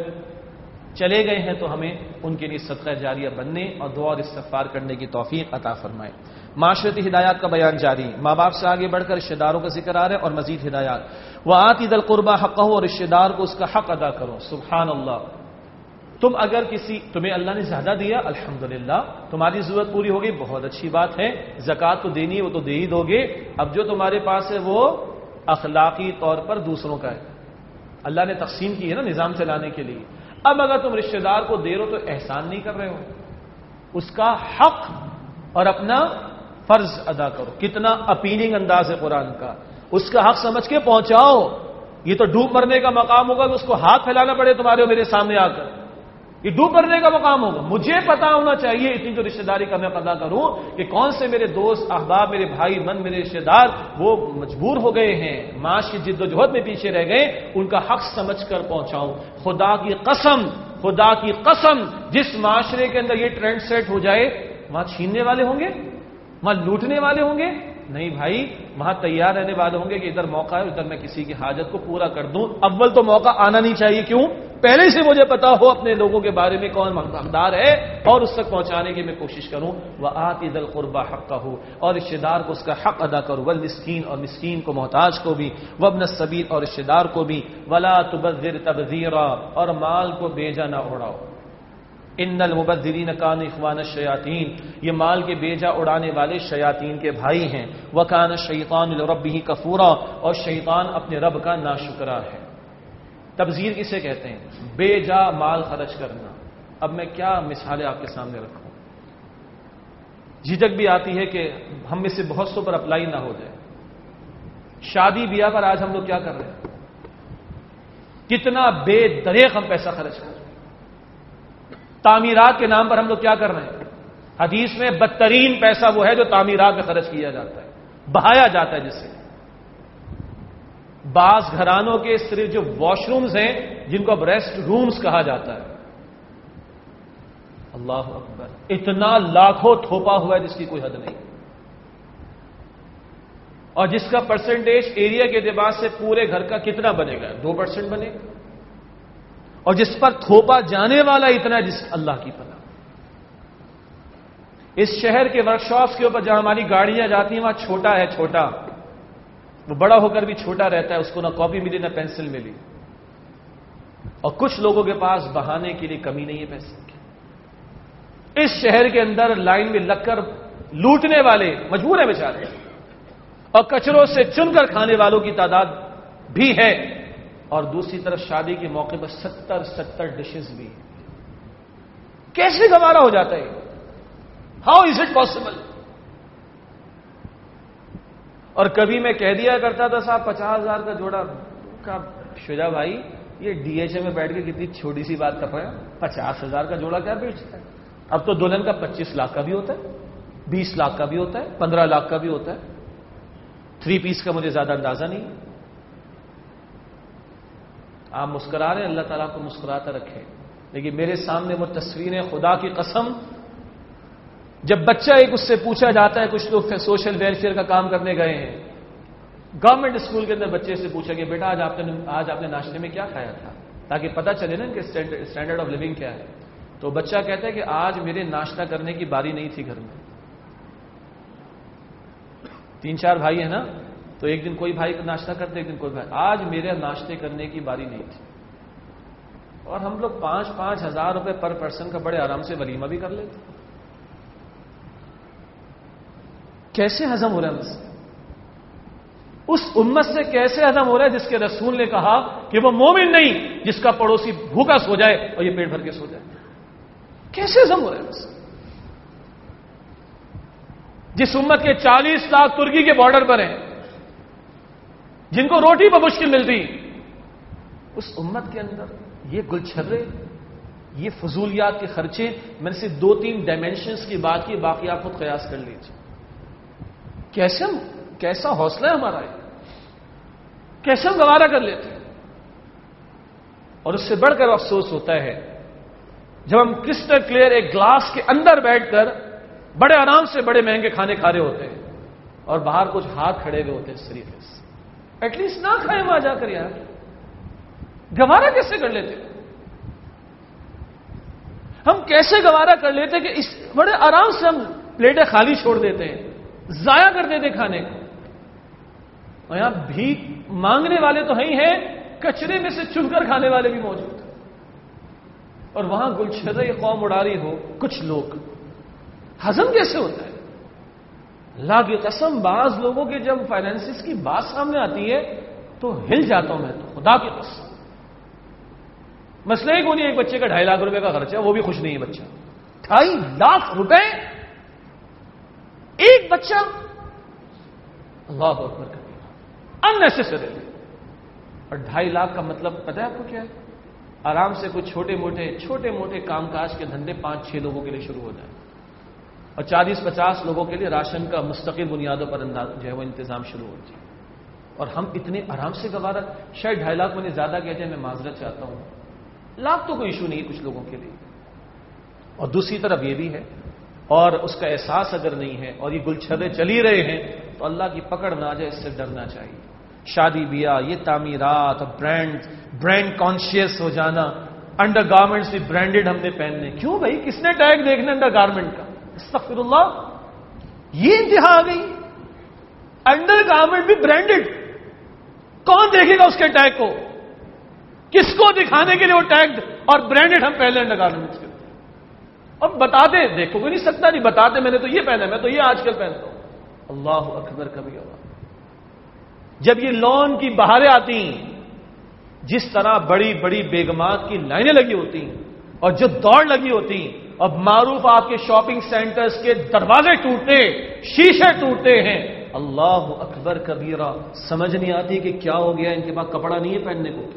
چلے گئے ہیں تو ہمیں ان کے لیے صدقہ جاریہ بننے اور دعا اور استغفار کرنے کی توفیق عطا فرمائے. معاشرتی ہدایات کا بیان جاری. ماں باپ سے آگے بڑھ کر رشتہ داروں کا ذکر آ رہا ہے اور مزید ہدایات. وآتی ذی القربى حقہ، اور رشتہ دار کو اس کا حق ادا کرو. سبحان اللہ. تم اگر تمہیں اللہ نے زیادہ دیا، الحمدللہ، تمہاری ضرورت پوری ہو گئی، بہت اچھی بات ہے. زکوٰۃ تو دینی ہے، وہ تو دے ہی دو گے. اب جو تمہارے پاس ہے وہ اخلاقی طور پر دوسروں کا ہے. اللہ نے تقسیم کی ہے نا نظام چلانے کے لیے. اب اگر تم رشتہ دار کو دے رہے ہو تو احسان نہیں کر رہے ہو، اس کا حق اور اپنا فرض ادا کرو. کتنا اپیلنگ انداز ہے قرآن کا. اس کا حق سمجھ کے پہنچاؤ. یہ تو ڈوب مرنے کا مقام ہوگا کہ اس کو ہاتھ پھیلانا پڑے تمہارے اور میرے سامنے آ کر. یہ ڈوب مرنے کا مقام ہوگا. مجھے پتا ہونا چاہیے اتنی جو رشتہ داری کا میں پتا کروں کہ کون سے میرے دوست احباب میرے بھائی من میرے رشتہ دار وہ مجبور ہو گئے ہیں, معاش کی جد و جہد میں پیچھے رہ گئے, ان کا حق سمجھ کر پہنچاؤں. خدا کی قسم جس معاشرے کے اندر یہ ٹرینڈ سیٹ ہو جائے وہاں چھیننے والے ہوں گے, وہاں لوٹنے والے ہوں گے؟ نہیں بھائی, وہاں تیار رہنے والے ہوں گے کہ ادھر موقع ہے ادھر میں کسی کی حاجت کو پورا کر دوں. اول تو موقع آنا نہیں چاہیے. کیوں؟ پہلے سے مجھے پتا ہو اپنے لوگوں کے بارے میں کون حقدار ہے اور اس تک پہنچانے کی میں کوشش کروں. وآت ذی القربى حقہ, اور رشتہ دار کو اس کا حق ادا کرو. والمسکین, اور مسکین کو محتاج کو بھی. وابن السبیل, اور رشتہ دار کو بھی. ولا تبذر تبذیرا, اور مال کو بیجا نہ اڑاؤ. ان المبذرین کانوا اخوان الشیاطین, یہ مال کے بیجا اڑانے والے شیاطین کے بھائی ہیں. وکان الشیطان لربہ کفورا, اور شیطان اپنے رب کا ناشکرا ہے. تبذیر کسے کہتے ہیں؟ بے جا مال خرچ کرنا. اب میں کیا مثالیں آپ کے سامنے رکھوں؟ جھجک بھی آتی ہے کہ ہم میں سے بہت سو پر اپلائی نہ ہو جائے. شادی بیاہ پر آج ہم لوگ کیا کر رہے ہیں؟ کتنا بے دریغ ہم پیسہ خرچ کر رہے ہیں. تعمیرات کے نام پر ہم لوگ کیا کر رہے ہیں؟ حدیث میں بدترین پیسہ وہ ہے جو تعمیرات میں خرچ کیا جاتا ہے, بہایا جاتا ہے. جسے بعض گھرانوں کے صرف جو واش رومز ہیں جن کو اب ریسٹ رومز کہا جاتا ہے, اللہ اکبر, اتنا لاکھوں تھوپا ہوا ہے جس کی کوئی حد نہیں, اور جس کا پرسنٹیج ایریا کے اعتبار سے پورے گھر کا کتنا بنے گا؟ 2% بنے گا. اور جس پر تھوپا جانے والا اتنا جس اللہ کی پناہ. اس شہر کے ورکشاپس کے اوپر جہاں ہماری گاڑیاں جاتی ہیں وہاں چھوٹا ہے, چھوٹا, وہ بڑا ہو کر بھی چھوٹا رہتا ہے. اس کو نہ کاپی ملی نہ پینسل ملی. اور کچھ لوگوں کے پاس بہانے کے لیے کمی نہیں ہے پیسے کی. اس شہر کے اندر لائن میں لگ کر لوٹنے والے مجبور ہیں بیچارے, اور کچروں سے چن کر کھانے والوں کی تعداد بھی ہے. اور دوسری طرف شادی کے موقع پر 70 ڈشز بھی. کیسے گوارا ہو جاتا ہے؟ How is it possible? اور کبھی میں کہہ دیا کرتا تھا صاحب 50,000 کا جوڑا, کا شجا بھائی یہ ڈی ایچ اے میں بیٹھ کے کتنی چھوٹی سی بات کر رہے ہیں, 50,000 کا جوڑا کیا بیچتا ہے؟ اب تو دلہن کا 25 لاکھ کا بھی ہوتا ہے, 20 لاکھ کا بھی ہوتا ہے, 15 لاکھ کا بھی ہوتا ہے. 3 پیس کا مجھے زیادہ اندازہ نہیں. آپ مسکرا رہے ہیں, اللہ تعالیٰ کو مسکراتا رکھے. لیکن میرے سامنے وہ تصویریں, خدا کی قسم, جب بچہ ایک اس سے پوچھا جاتا ہے, کچھ لوگ سوشل ویلفیئر کا کام کرنے گئے ہیں, گورنمنٹ اسکول کے اندر بچے سے پوچھا کہ بیٹا آج آپ نے ناشتے میں کیا کھایا تھا, تاکہ پتہ چلے نا کہ اسٹینڈرڈ آف لیونگ کیا ہے. تو بچہ کہتا ہے کہ آج میرے ناشتہ کرنے کی باری نہیں تھی گھر میں. 3-4 بھائی ہیں نا, تو ایک دن کوئی بھائی ناشتہ کرتے, ایک دن کوئی بھائی. آج میرے ناشتے کرنے کی باری نہیں تھی. اور ہم لوگ 5-5 ہزار روپے پر پرسن کا بڑے آرام سے ولیمہ بھی کر لیتے. کیسے ہضم ہو رہا ہے مسئلہ؟ اس امت سے کیسے ہضم ہو رہا ہے جس کے رسول نے کہا کہ وہ مومن نہیں جس کا پڑوسی بھوکا سو جائے اور یہ پیٹ بھر کے سو جائے؟ کیسے ہضم ہو رہا ہے مسئلہ؟ جس امت کے 40 لاکھ ترکی کے بارڈر پر ہیں, جن کو روٹی پر مشکل ملتی, اس امت کے اندر یہ گلچھرے, یہ فضولیات کے خرچے. میں نے صرف 2-3 ڈائمینشنز کی بات کی, باقی آپ خود قیاس کر لیجیے. کیسا حوصلہ ہے ہمارا, کیسے ہم گوارا کر لیتے ہیں. اور اس سے بڑھ کر افسوس ہوتا ہے جب ہم کرسٹل کلیئر ایک گلاس کے اندر بیٹھ کر بڑے آرام سے بڑے مہنگے کھانے کھا رہے ہوتے ہیں اور باہر کچھ ہاتھ کھڑے ہوئے ہوتے ہیں اس طریقے سے. ایٹ لیسٹ نہ کھائیں وہاں جا کر یار, گوارا کیسے کر لیتے؟ ہم کیسے گوارا کر لیتے کہ اس بڑے آرام سے ہم پلیٹیں خالی چھوڑ دیتے ہیں, ضائع کر دیتے کھانے کو. اور یہاں بھیک مانگنے والے تو ہی ہیں, کچرے میں سے چن کر کھانے والے بھی موجود ہیں. اور وہاں گلچھرے قوم اڑا رہی ہو کچھ لوگ. ہضم کیسے ہوتا ہے؟ اللہ کی قسم, بعض لوگوں کے جب فائنینسز کی بات سامنے آتی ہے تو ہل جاتا ہوں میں, تو خدا کی قسم. مسئلہ ہی کو نہیں, ایک بچے کا 2.5 لاکھ روپے کا خرچہ, وہ بھی خوش نہیں ہے بچہ. 2.5 لاکھ روپے ایک بچہ, اللہ اکبر, ان نیسیسری. اور 2.5 لاکھ کا مطلب پتہ ہے آپ کو کیا ہے؟ آرام سے کچھ چھوٹے موٹے کام کاج کے دھندے 5-6 لوگوں کے لیے شروع ہو جائیں اور 40-50 لوگوں کے لیے راشن کا مستقل بنیادوں پر جو ہے وہ انتظام شروع ہو جائے. اور ہم اتنے آرام سے گوارا. شاید 2.5 لاکھ میں نے زیادہ کہتے ہیں، میں معذرت چاہتا ہوں. لاکھ تو کوئی ایشو نہیں ہے کچھ لوگوں کے لیے. اور دوسری طرف یہ بھی ہے، اور اس کا احساس اگر نہیں ہے اور یہ گلچھرے چل ہی رہے ہیں تو اللہ کی پکڑ نہ آ جائے، اس سے ڈرنا چاہیے. شادی بیاہ، یہ تعمیرات اور برانڈ کانشیس ہو جانا. انڈر گارمنٹس بھی برانڈڈ ہم نے پہننے. کیوں بھائی؟ کس نے ٹیگ دیکھنا انڈر گارمنٹ کا؟ استغفر اللہ، یہ انتہا آ گئی. انڈر گارمنٹ بھی برانڈڈ، کون دیکھے گا اس کے ٹیگ کو؟ کس کو دکھانے کے لیے وہ ٹیگ اور برانڈڈ ہم پہلے انڈر گارمنٹس کے؟ اب بتا دے، دیکھو کوئی نہیں سکتا نہیں بتا دے میں نے تو یہ پہنا ہے، میں تو یہ آج کل پہنتا ہوں. اللہ اکبر کبیرہ. جب یہ لون کی بہاریں آتی ہیں، جس طرح بڑی بڑی بیگمات کی لائنیں لگی ہوتی ہیں اور جو دوڑ لگی ہوتی ہیں، اور معروف آپ کے شاپنگ سینٹرز کے دروازے ٹوٹتے، شیشے ٹوٹتے ہیں، اللہ اکبر کبیرہ. سمجھ نہیں آتی کہ کیا ہو گیا، ان کے پاس کپڑا نہیں ہے پہننے کو.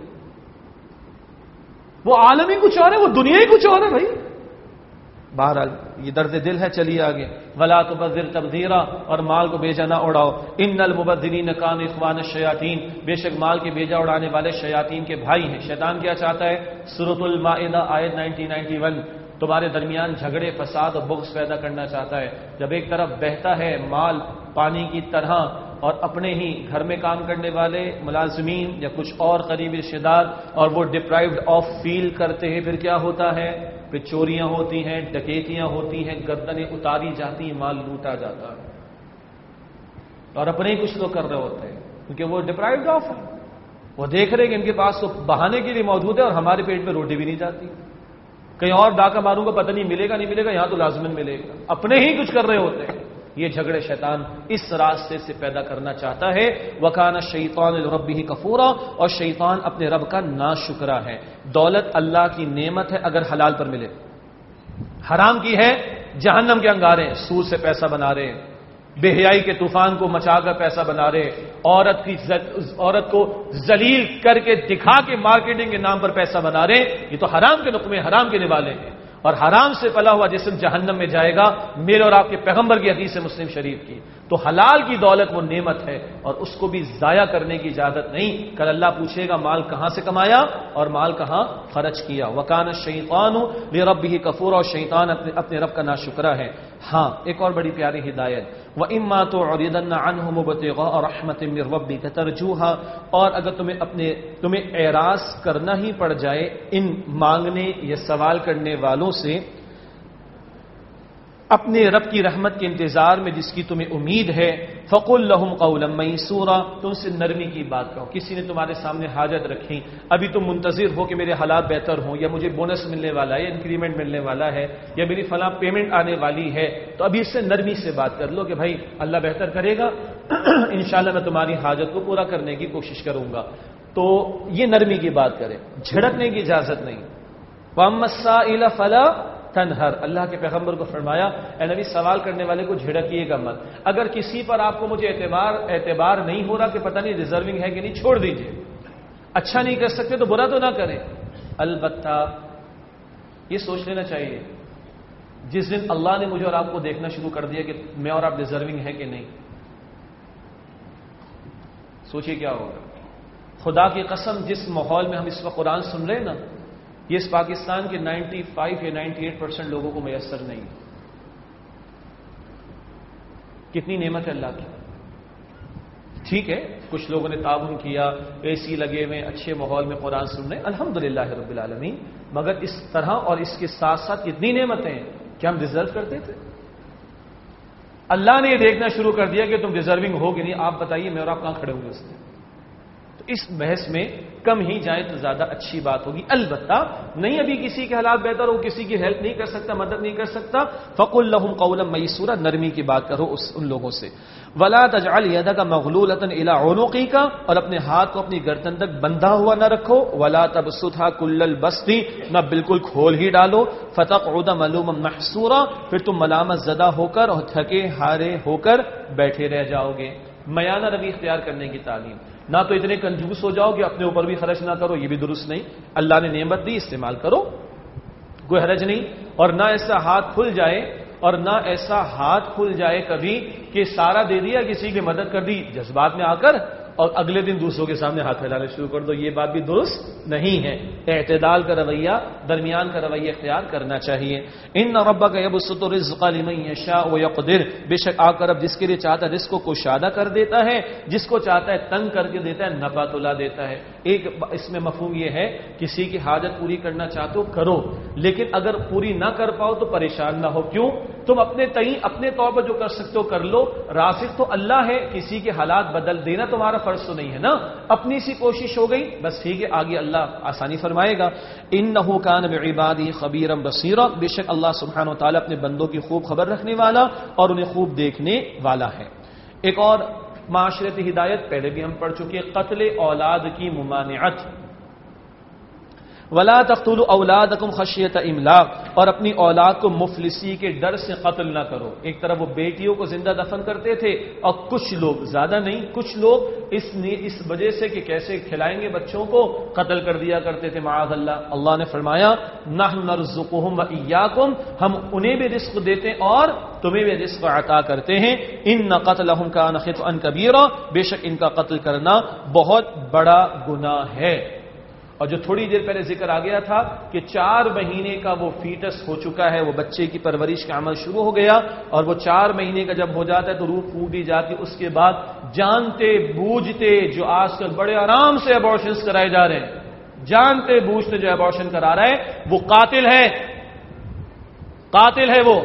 وہ عالم ہی کچھ اور ہے، وہ دنیا ہی کچھ اور ہے بھائی. بہرحال یہ درد دل ہے. چلیے آگے. ولا تبذر تبذیرا، اور مال کو بیجا نہ اڑاؤ. ان المبذرین کانوا اخوان الشیاطین، بے شک مال کے بیجا اڑانے والے شیاطین کے بھائی ہیں. شیطان کیا چاہتا ہے؟ سورۃ المائدہ آیت 91 تمہارے درمیان جھگڑے، فساد اور بغض پیدا کرنا چاہتا ہے. جب ایک طرف بہتا ہے مال پانی کی طرح اور اپنے ہی گھر میں کام کرنے والے ملازمین یا کچھ اور قریبی رشتہ دار اور وہ ڈپرائیوڈ آف فیل کرتے ہیں، پھر کیا ہوتا ہے؟ پھر چوریاں ہوتی ہیں، ڈکیتیاں ہوتی ہیں، گردنیں اتاری جاتی ہیں، مال لوٹا جاتا ہے. اور اپنے ہی کچھ لوگ کر رہے ہوتے ہیں کیونکہ وہ ڈپرائیوڈ آف ہے. وہ دیکھ رہے کہ ان کے پاس تو بہانے کے لیے موجود ہے اور ہمارے پیٹ میں روٹی بھی نہیں جاتی. کہیں اور ڈاکہ ماروں گا پتہ نہیں ملے گا نہیں ملے گا، یہاں تو لازمن ملے گا. اپنے ہی کچھ کر رہے ہوتے ہیں. یہ جھگڑے شیطان اس راستے سے پیدا کرنا چاہتا ہے. وَكَانَ الشَّيْطَانُ لِرَبِّهِ كَفُورًا، اور شیطان اپنے رب کا ناشکرا ہے. دولت اللہ کی نعمت ہے اگر حلال پر ملے. حرام کی ہے جہنم کے انگارے. سود سے پیسہ بنا رہے، بے حیائی کے طوفان کو مچا کر پیسہ بنا رہے، عورت کو ذلیل کر کے دکھا کے مارکیٹنگ کے نام پر پیسہ بنا رہے. یہ تو حرام کے نقمے، حرام کے نوالے ہیں. اور حرام سے پلا ہوا جسم جہنم میں جائے گا. میرے اور آپ کے پیغمبر کی حدیث ہے مسلم شریف کی. تو حلال کی دولت وہ نعمت ہے اور اس کو بھی ضائع کرنے کی اجازت نہیں. کل اللہ پوچھے گا مال کہاں سے کمایا اور مال کہاں خرچ کیا. وَكَانَ الشَّيْطَانُ لِرَبِّهِ كَفُورًا، اور شیطان اپنے رب کا ناشکرا ہے. ہاں ایک اور بڑی پیاری ہدایت. وَإِمَّا تُعْرِضَنَّ عَنْهُمُ ابْتِغَاءَ رَحْمَةٍ مِّن رَّبِّكَ تَرْجُوهَا، اور اگر تمہیں اعراض کرنا ہی پڑ جائے ان مانگنے یا سوال کرنے والوں سے اپنے رب کی رحمت کے انتظار میں جس کی تمہیں امید ہے، فَقُلْ لَهُمْ قَوْلًا مَيْسُورًا، تم سے نرمی کی بات کہو. کسی نے تمہارے سامنے حاجت رکھی، ابھی تم منتظر ہو کہ میرے حالات بہتر ہوں، یا مجھے بونس ملنے والا ہے، یا انکریمنٹ ملنے والا ہے، یا میری فلاں پیمنٹ آنے والی ہے، تو ابھی اس سے نرمی سے بات کر لو کہ بھائی اللہ بہتر کرے گا، انشاءاللہ میں تمہاری حاجت کو پورا کرنے کی کوشش کروں گا. تو یہ نرمی کی بات کرے، جھڑکنے کی اجازت نہیں. وَأَمَّا السَّائِلَ فَلَا تنہر، اللہ کے پیغمبر کو فرمایا اے نبی سوال کرنے والے کو جھڑکیے گا مت. اگر کسی پر آپ کو مجھے اعتبار نہیں ہو رہا کہ پتہ نہیں ڈیزرونگ ہے کہ نہیں، چھوڑ دیجئے. اچھا نہیں کر سکتے تو برا تو نہ کریں. البتہ یہ سوچ لینا چاہیے جس دن اللہ نے مجھے اور آپ کو دیکھنا شروع کر دیا کہ میں اور آپ ڈیزرونگ ہے کہ نہیں، سوچئے کیا ہوگا. خدا کی قسم جس ماحول میں ہم اس وقت قرآن سن رہے ہیں نا، یہ اس پاکستان کے 95 یا 98% لوگوں کو میسر نہیں. کتنی نعمت ہے اللہ کی. ٹھیک ہے کچھ لوگوں نے تعاون کیا، اے سی لگے ہوئے، اچھے ماحول میں قرآن سن رہے ہیں، الحمدللہ رب العالمین. مگر اس طرح اور اس کے ساتھ ساتھ کتنی نعمتیں ہیں، کیا ہم ڈیزرو کرتے تھے؟ اللہ نے یہ دیکھنا شروع کر دیا کہ تم ڈیزرونگ ہو کہ نہیں. آپ بتائیے میں اور آپ کہاں کھڑے ہوں گے اس میں. تو اس بحث میں کم ہی جائیں تو زیادہ اچھی بات ہوگی. البتہ نہیں ابھی کسی کے حالات بہتر ہو، کسی کی ہیلپ نہیں کر سکتا، مدد نہیں کر سکتا، فَقُلْ لَهُمْ قَوْلًا مَيْسُورًا، نرمی کی بات کرو ان لوگوں سے. وَلَا تَجْعَلْ يَدَكَ مَغْلُولَةً إِلَىٰ عُنُقِكَ، اور اپنے ہاتھ کو اپنی گردن تک بندھا ہوا نہ رکھو. وَلَا تَبْسُطْهَا كُلَّ الْبَسْطِ، نہ بالکل کھول ہی ڈالو. فَتَقْعُدَ مَلُومًا مَحْسُورًا، پھر تم ملامت زدہ ہو کر اور تھکے ہارے ہو کر بیٹھے رہ جاؤ گے. میانہ روی اختیار کرنے کی تعلیم. نہ تو اتنے کنجوس ہو جاؤ کہ اپنے اوپر بھی خرچ نہ کرو، یہ بھی درست نہیں. اللہ نے نعمت دی، استعمال کرو، کوئی حرج نہیں. اور نہ ایسا ہاتھ کھل جائے کبھی کہ سارا دے دیا، کسی کی مدد کر دی جذبات میں آ کر، اور اگلے دن دوسروں کے سامنے ہاتھ پھیلانے شروع کر دو. یہ بات بھی درست نہیں ہے. اعتدال کا رویہ، درمیان کا رویہ اختیار کرنا چاہیے. ان ربک یبسط الرزق لمن یشاء ویقدر، بے شک آ کر اب جس کے لیے چاہتا ہے رزق کو کشادہ کر دیتا ہے، جس کو چاہتا ہے تنگ کر کے دیتا ہے، نپا تلا دیتا ہے. ایک اس میں مفہوم یہ ہے کسی کی حاجت پوری کرنا چاہتے ہو کرو، لیکن اگر پوری نہ کر پاؤ تو پریشان نہ ہو. کیوں؟ تم اپنے طور پر جو کر سکتے ہو کر لو. رازق تو اللہ ہے، کسی کے حالات بدل دینا تمہارا فرض تو نہیں ہے نا. اپنی سی کوشش ہو گئی بس ٹھیک ہے، آگے اللہ آسانی فرمائے گا. انہ کان بعبادہ خبیرا بصیرا، بے شک اللہ سبحانہ و تعالی اپنے بندوں کی خوب خبر رکھنے والا اور انہیں خوب دیکھنے والا ہے. ایک اور معاشرتی ہدایت پہلے بھی ہم پڑھ چکے، قتل اولاد کی ممانعت. ولا تقتلوا اولادکم خشیۃ املاق، اور اپنی اولاد کو مفلسی کے ڈر سے قتل نہ کرو. ایک طرف وہ بیٹیوں کو زندہ دفن کرتے تھے، اور کچھ لوگ، زیادہ نہیں، کچھ لوگ اس وجہ سے کہ کیسے کھلائیں گے بچوں کو، قتل کر دیا کرتے تھے معاذ اللہ. اللہ نے فرمایا نحن نرزقہم وإیاکم، ہم انہیں بھی رزق دیتے ہیں اور تمہیں بھی رزق عطا کرتے ہیں. ان قتلہم کان خطئا کبیرا، بے شک ان کا قتل کرنا بہت بڑا گناہ ہے. اور جو تھوڑی دیر پہلے ذکر آ گیا تھا کہ 4 مہینے کا وہ فیٹس ہو چکا ہے، وہ بچے کی پرورش کا عمل شروع ہو گیا، اور وہ 4 مہینے کا جب ہو جاتا ہے تو روح پھونک دی جاتی. اس کے بعد جانتے بوجھتے جو آج کل بڑے آرام سے ابارشنز کرائے جا رہے ہیں، جانتے بوجھتے جو ابارشن کرا رہا ہے وہ قاتل ہے. وہ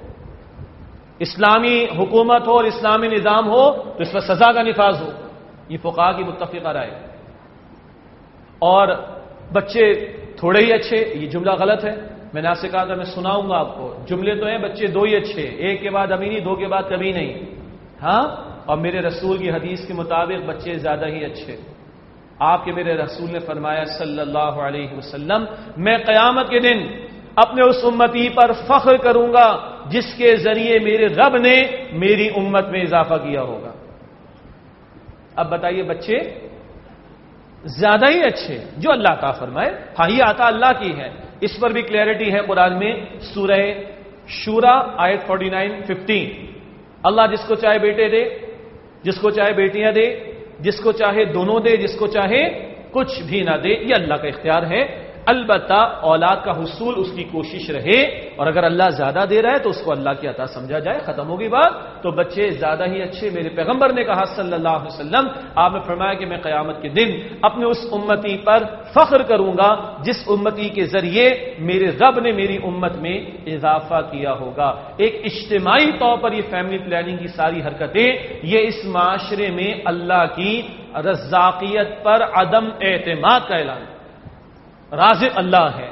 اسلامی حکومت ہو اور اسلامی نظام ہو تو اس پر سزا کا نفاذ ہو. یہ فقہا کی متفقہ رائے. اور بچے تھوڑے ہی اچھے، یہ جملہ غلط ہے. میں نے آپ سے کہا تھا میں سناؤں گا آپ کو، جملے تو ہیں بچے 2 ہی اچھے، ایک کے بعد ابھی نہیں، 2 کے بعد کبھی نہیں. ہاں، اور میرے رسول کی حدیث کے مطابق بچے زیادہ ہی اچھے. آپ کے میرے رسول نے فرمایا صلی اللہ علیہ وسلم، میں قیامت کے دن اپنے اس امتی پر فخر کروں گا جس کے ذریعے میرے رب نے میری امت میں اضافہ کیا ہوگا. اب بتائیے بچے زیادہ ہی اچھے جو اللہ عطا فرمائے. ہاں یہ عطا اللہ کی ہے، اس پر بھی کلیئرٹی ہے قرآن میں. سورہ شورا آیت 49-15، اللہ جس کو چاہے بیٹے دے، جس کو چاہے بیٹیاں دے، جس کو چاہے دونوں دے، جس کو چاہے کچھ بھی نہ دے، یہ اللہ کا اختیار ہے. البتہ اولاد کا حصول اس کی کوشش رہے، اور اگر اللہ زیادہ دے رہا ہے تو اس کو اللہ کی عطا سمجھا جائے. ختم ہوگی بات. تو بچے زیادہ ہی اچھے. میرے پیغمبر نے کہا صلی اللہ علیہ وسلم، آپ نے فرمایا کہ میں قیامت کے دن اپنے اس امتی پر فخر کروں گا جس امتی کے ذریعے میرے رب نے میری امت میں اضافہ کیا ہوگا. ایک اجتماعی طور پر یہ فیملی پلاننگ کی ساری حرکتیں، یہ اس معاشرے میں اللہ کی رزاقیت پر عدم اعتماد کا اعلان. رازق اللہ ہے،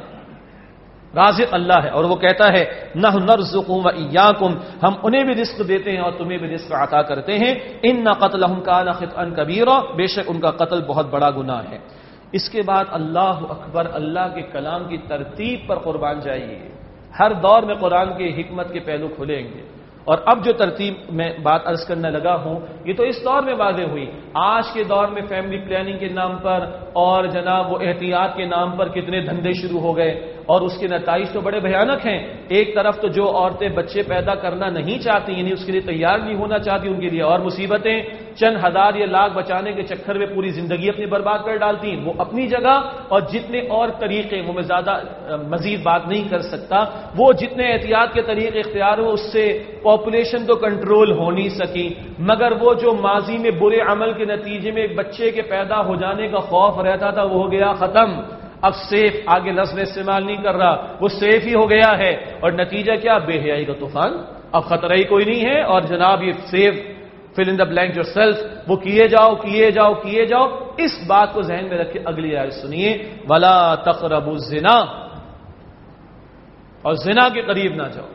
رازق اللہ ہے، اور وہ کہتا ہے نحن نرزقکم وإیاکم، ہم انہیں بھی رزق دیتے ہیں اور تمہیں بھی رزق عطا کرتے ہیں. ان قتلہم کان خطئا کبیرا، بے شک ان کا قتل بہت بڑا گناہ ہے. اس کے بعد اللہ اکبر، اللہ کے کلام کی ترتیب پر قربان جائیے. ہر دور میں قرآن کی حکمت کے پہلو کھلیں گے. اور اب جو ترتیب میں بات عرض کرنے لگا ہوں یہ تو اس دور میں واضح ہوئی. آج کے دور میں فیملی پلاننگ کے نام پر اور جناب وہ احتیاط کے نام پر کتنے دھندے شروع ہو گئے، اور اس کے نتائج تو بڑے بھیانک ہیں. ایک طرف تو جو عورتیں بچے پیدا کرنا نہیں چاہتی، یعنی اس کے لیے تیار نہیں ہونا چاہتی، ان کے لیے اور مصیبتیں. چند ہزار یا لاکھ بچانے کے چکر میں پوری زندگی اپنی برباد کر ڈالتی ہیں، وہ اپنی جگہ. اور جتنے اور طریقے، وہ میں زیادہ مزید بات نہیں کر سکتا، وہ جتنے احتیاط کے طریقے اختیار ہوئے اس سے پاپولیشن تو کنٹرول ہو نہیں سکی، مگر وہ جو ماضی میں برے عمل کے نتیجے میں ایک بچے کے پیدا ہو جانے کا خوف رہتا تھا وہ ہو گیا ختم. اب سیف، آگے لفظ میں استعمال نہیں کر رہا، وہ سیف ہی ہو گیا ہے. اور نتیجہ کیا؟ بے حیائی کا طوفان. اب خطرہ ہی کوئی نہیں ہے، اور جناب یہ safe fill in the blank yourself, وہ کیے جاؤ. اس بات کو ذہن میں رکھے اگلی آیت سنیے، ولا تقربوا الزنا، اور زنا کے قریب نہ جاؤ.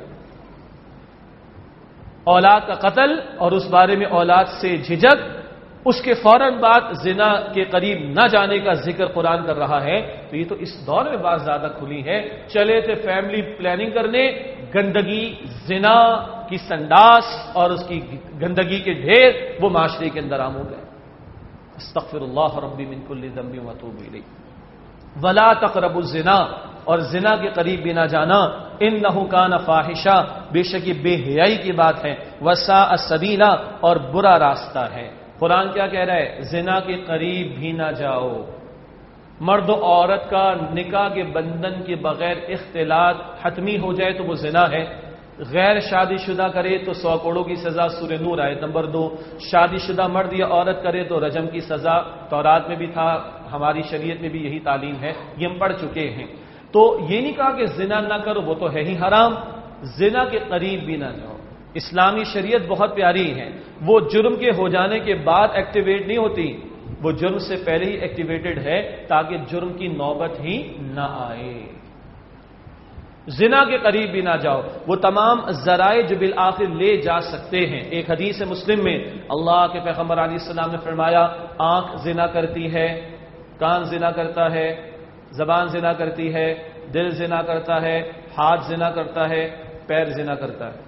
اولاد کا قتل اور اس بارے میں اولاد سے جھجک، اس کے فوراً بعد زنا کے قریب نہ جانے کا ذکر قرآن کر رہا ہے. تو یہ تو اس دور میں بات زیادہ کھلی ہے. چلے تھے فیملی پلاننگ کرنے، گندگی، زنا کی سنداس اور اس کی گندگی کے ڈھیر وہ معاشرے کے اندر عام ہو گئے. استغفر اللہ ربی من کل ذنب واتوب الیہ۔ ولا تقربوا الزنا، اور زنا کے قریب بھی نہ جانا، انہ کان فاحشہ، بے شک یہ بے حیائی کی بات ہے، وساء سبیلا، اور برا راستہ ہے۔ قرآن کیا کہہ رہا ہے؟ زنا کے قریب بھی نہ جاؤ۔ مرد و عورت کا نکاح کے بندھن کے بغیر اختلاط حتمی ہو جائے تو وہ زنا ہے۔ غیر شادی شدہ کرے تو 100 کوڑوں کی سزا، سورہ نور آیت نمبر 2۔ شادی شدہ مرد یا عورت کرے تو رجم کی سزا، تورات میں بھی تھا، ہماری شریعت میں بھی یہی تعلیم ہے، یہ ہم پڑھ چکے ہیں۔ تو یہ نہیں کہا کہ زنا نہ کرو، وہ تو ہے ہی حرام، زنا کے قریب بھی نہ جاؤ۔ اسلامی شریعت بہت پیاری ہے، وہ جرم کے ہو جانے کے بعد ایکٹیویٹ نہیں ہوتی، وہ جرم سے پہلے ہی ایکٹیویٹڈ ہے تاکہ جرم کی نوبت ہی نہ آئے۔ زنا کے قریب بھی نہ جاؤ، وہ تمام ذرائع جو بالآخر لے جا سکتے ہیں۔ ایک حدیث مسلم میں اللہ کے پیغمبر علیہ السلام نے فرمایا، آنکھ زنا کرتی ہے، کان زنا کرتا ہے، زبان زنا کرتی ہے، دل زنا کرتا ہے، ہاتھ زنا کرتا ہے، پیر زنا کرتا ہے۔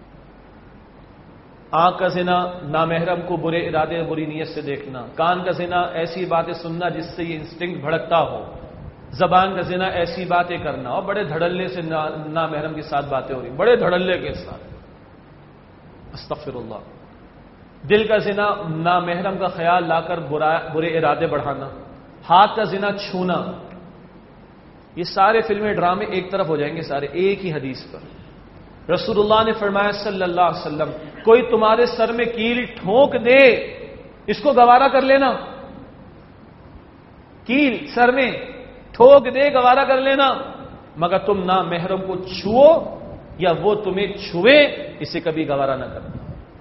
آنکھ کا زنا نامحرم کو برے ارادے بری نیت سے دیکھنا، کان کا زنا ایسی باتیں سننا جس سے یہ انسٹنکٹ بھڑکتا ہو، زبان کا زنا ایسی باتیں کرنا، اور بڑے دھڑلے سے نامحرم کے ساتھ باتیں ہو رہی، بڑے دھڑلے کے ساتھ، استغفر اللہ۔ دل کا زنا نامحرم کا خیال لا کر برے ارادے بڑھانا، ہاتھ کا زنا چھونا، یہ سارے فلمیں ڈرامے ایک طرف ہو جائیں گے سارے ایک ہی حدیث پر۔ رسول اللہ نے فرمایا صلی اللہ علیہ وسلم، کوئی تمہارے سر میں کیل ٹھونک دے، اس کو گوارا کر لینا، کیل سر میں ٹھوک دے گوارا کر لینا، مگر تم نہ محرم کو چھو یا وہ تمہیں چھوئے، اسے کبھی گوارا نہ کرنا۔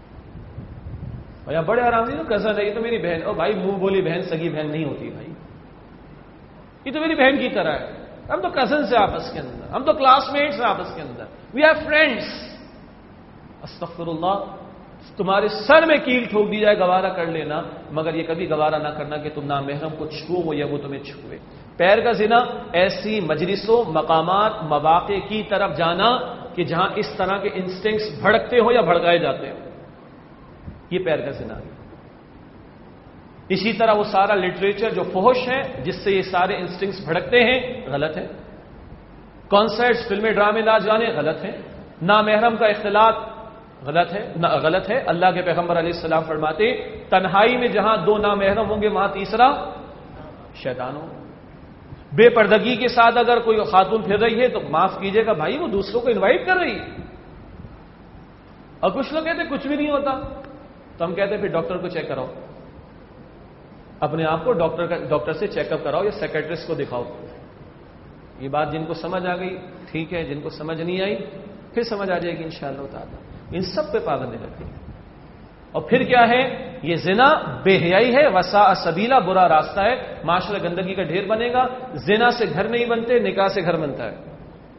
بڑے آرام سے کزن ہے، یہ تو میری بہن، او بھائی منہ بولی بہن سگی بہن نہیں ہوتی بھائی، یہ تو میری بہن کی طرح ہے، ہم تو کزن سے آپس کے اندر، ہم تو کلاس میٹس ہیں آپس کے اندر، وی آر فرینڈس۔ استغفر اللہ، تمہارے سر میں کیل ٹھوک دی جائے گوارا کر لینا، مگر یہ کبھی گوارا نہ کرنا کہ تم نامحرم کو چھو یا وہ تمہیں چھوئے۔ پیر کا زنا ایسی مجلسوں، مقامات، مواقع کی طرف جانا کہ جہاں اس طرح کے انسٹنکٹس بھڑکتے ہو یا بھڑکائے جاتے ہو، یہ پیر کا زنا ہے۔ اسی طرح وہ سارا لٹریچر جو فحش ہے جس سے یہ سارے انسٹنکٹس بھڑکتے ہیں، غلط ہے۔ کانسرٹس، فلمیں، ڈرامے، ناچ گانے غلط ہیں۔ نامحرم کا اختلاط غلط ہے۔ اللہ کے پیغمبر علیہ السلام فرماتے، تنہائی میں جہاں 2 نامحرم ہوں گے وہاں تیسرا شیطان ہو۔ بے پردگی کے ساتھ اگر کوئی خاتون پھر رہی ہے تو معاف کیجیے گا بھائی، وہ دوسروں کو انوائٹ کر رہی ہے۔ اور کچھ لوگ کہتے کچھ بھی نہیں ہوتا، تو ہم کہتے پھر ڈاکٹر کو چیک کراؤ، اپنے آپ کو ڈاکٹر سے چیک اپ کراؤ یا سیکریٹرسٹ کو دکھاؤ۔ یہ بات جن کو سمجھ آ گئی ٹھیک ہے، جن کو سمجھ نہیں آئی پھر سمجھ آ جائے گی انشاءاللہ تعالی۔ ان سب پہ پابندی رکھیں۔ اور پھر کیا ہے؟ یہ زنا بے حیائی ہے، وساء سبیلا، برا راستہ ہے، معاشرہ گندگی کا ڈھیر بنے گا۔ زنا سے گھر نہیں بنتے، نکاح سے گھر بنتا ہے۔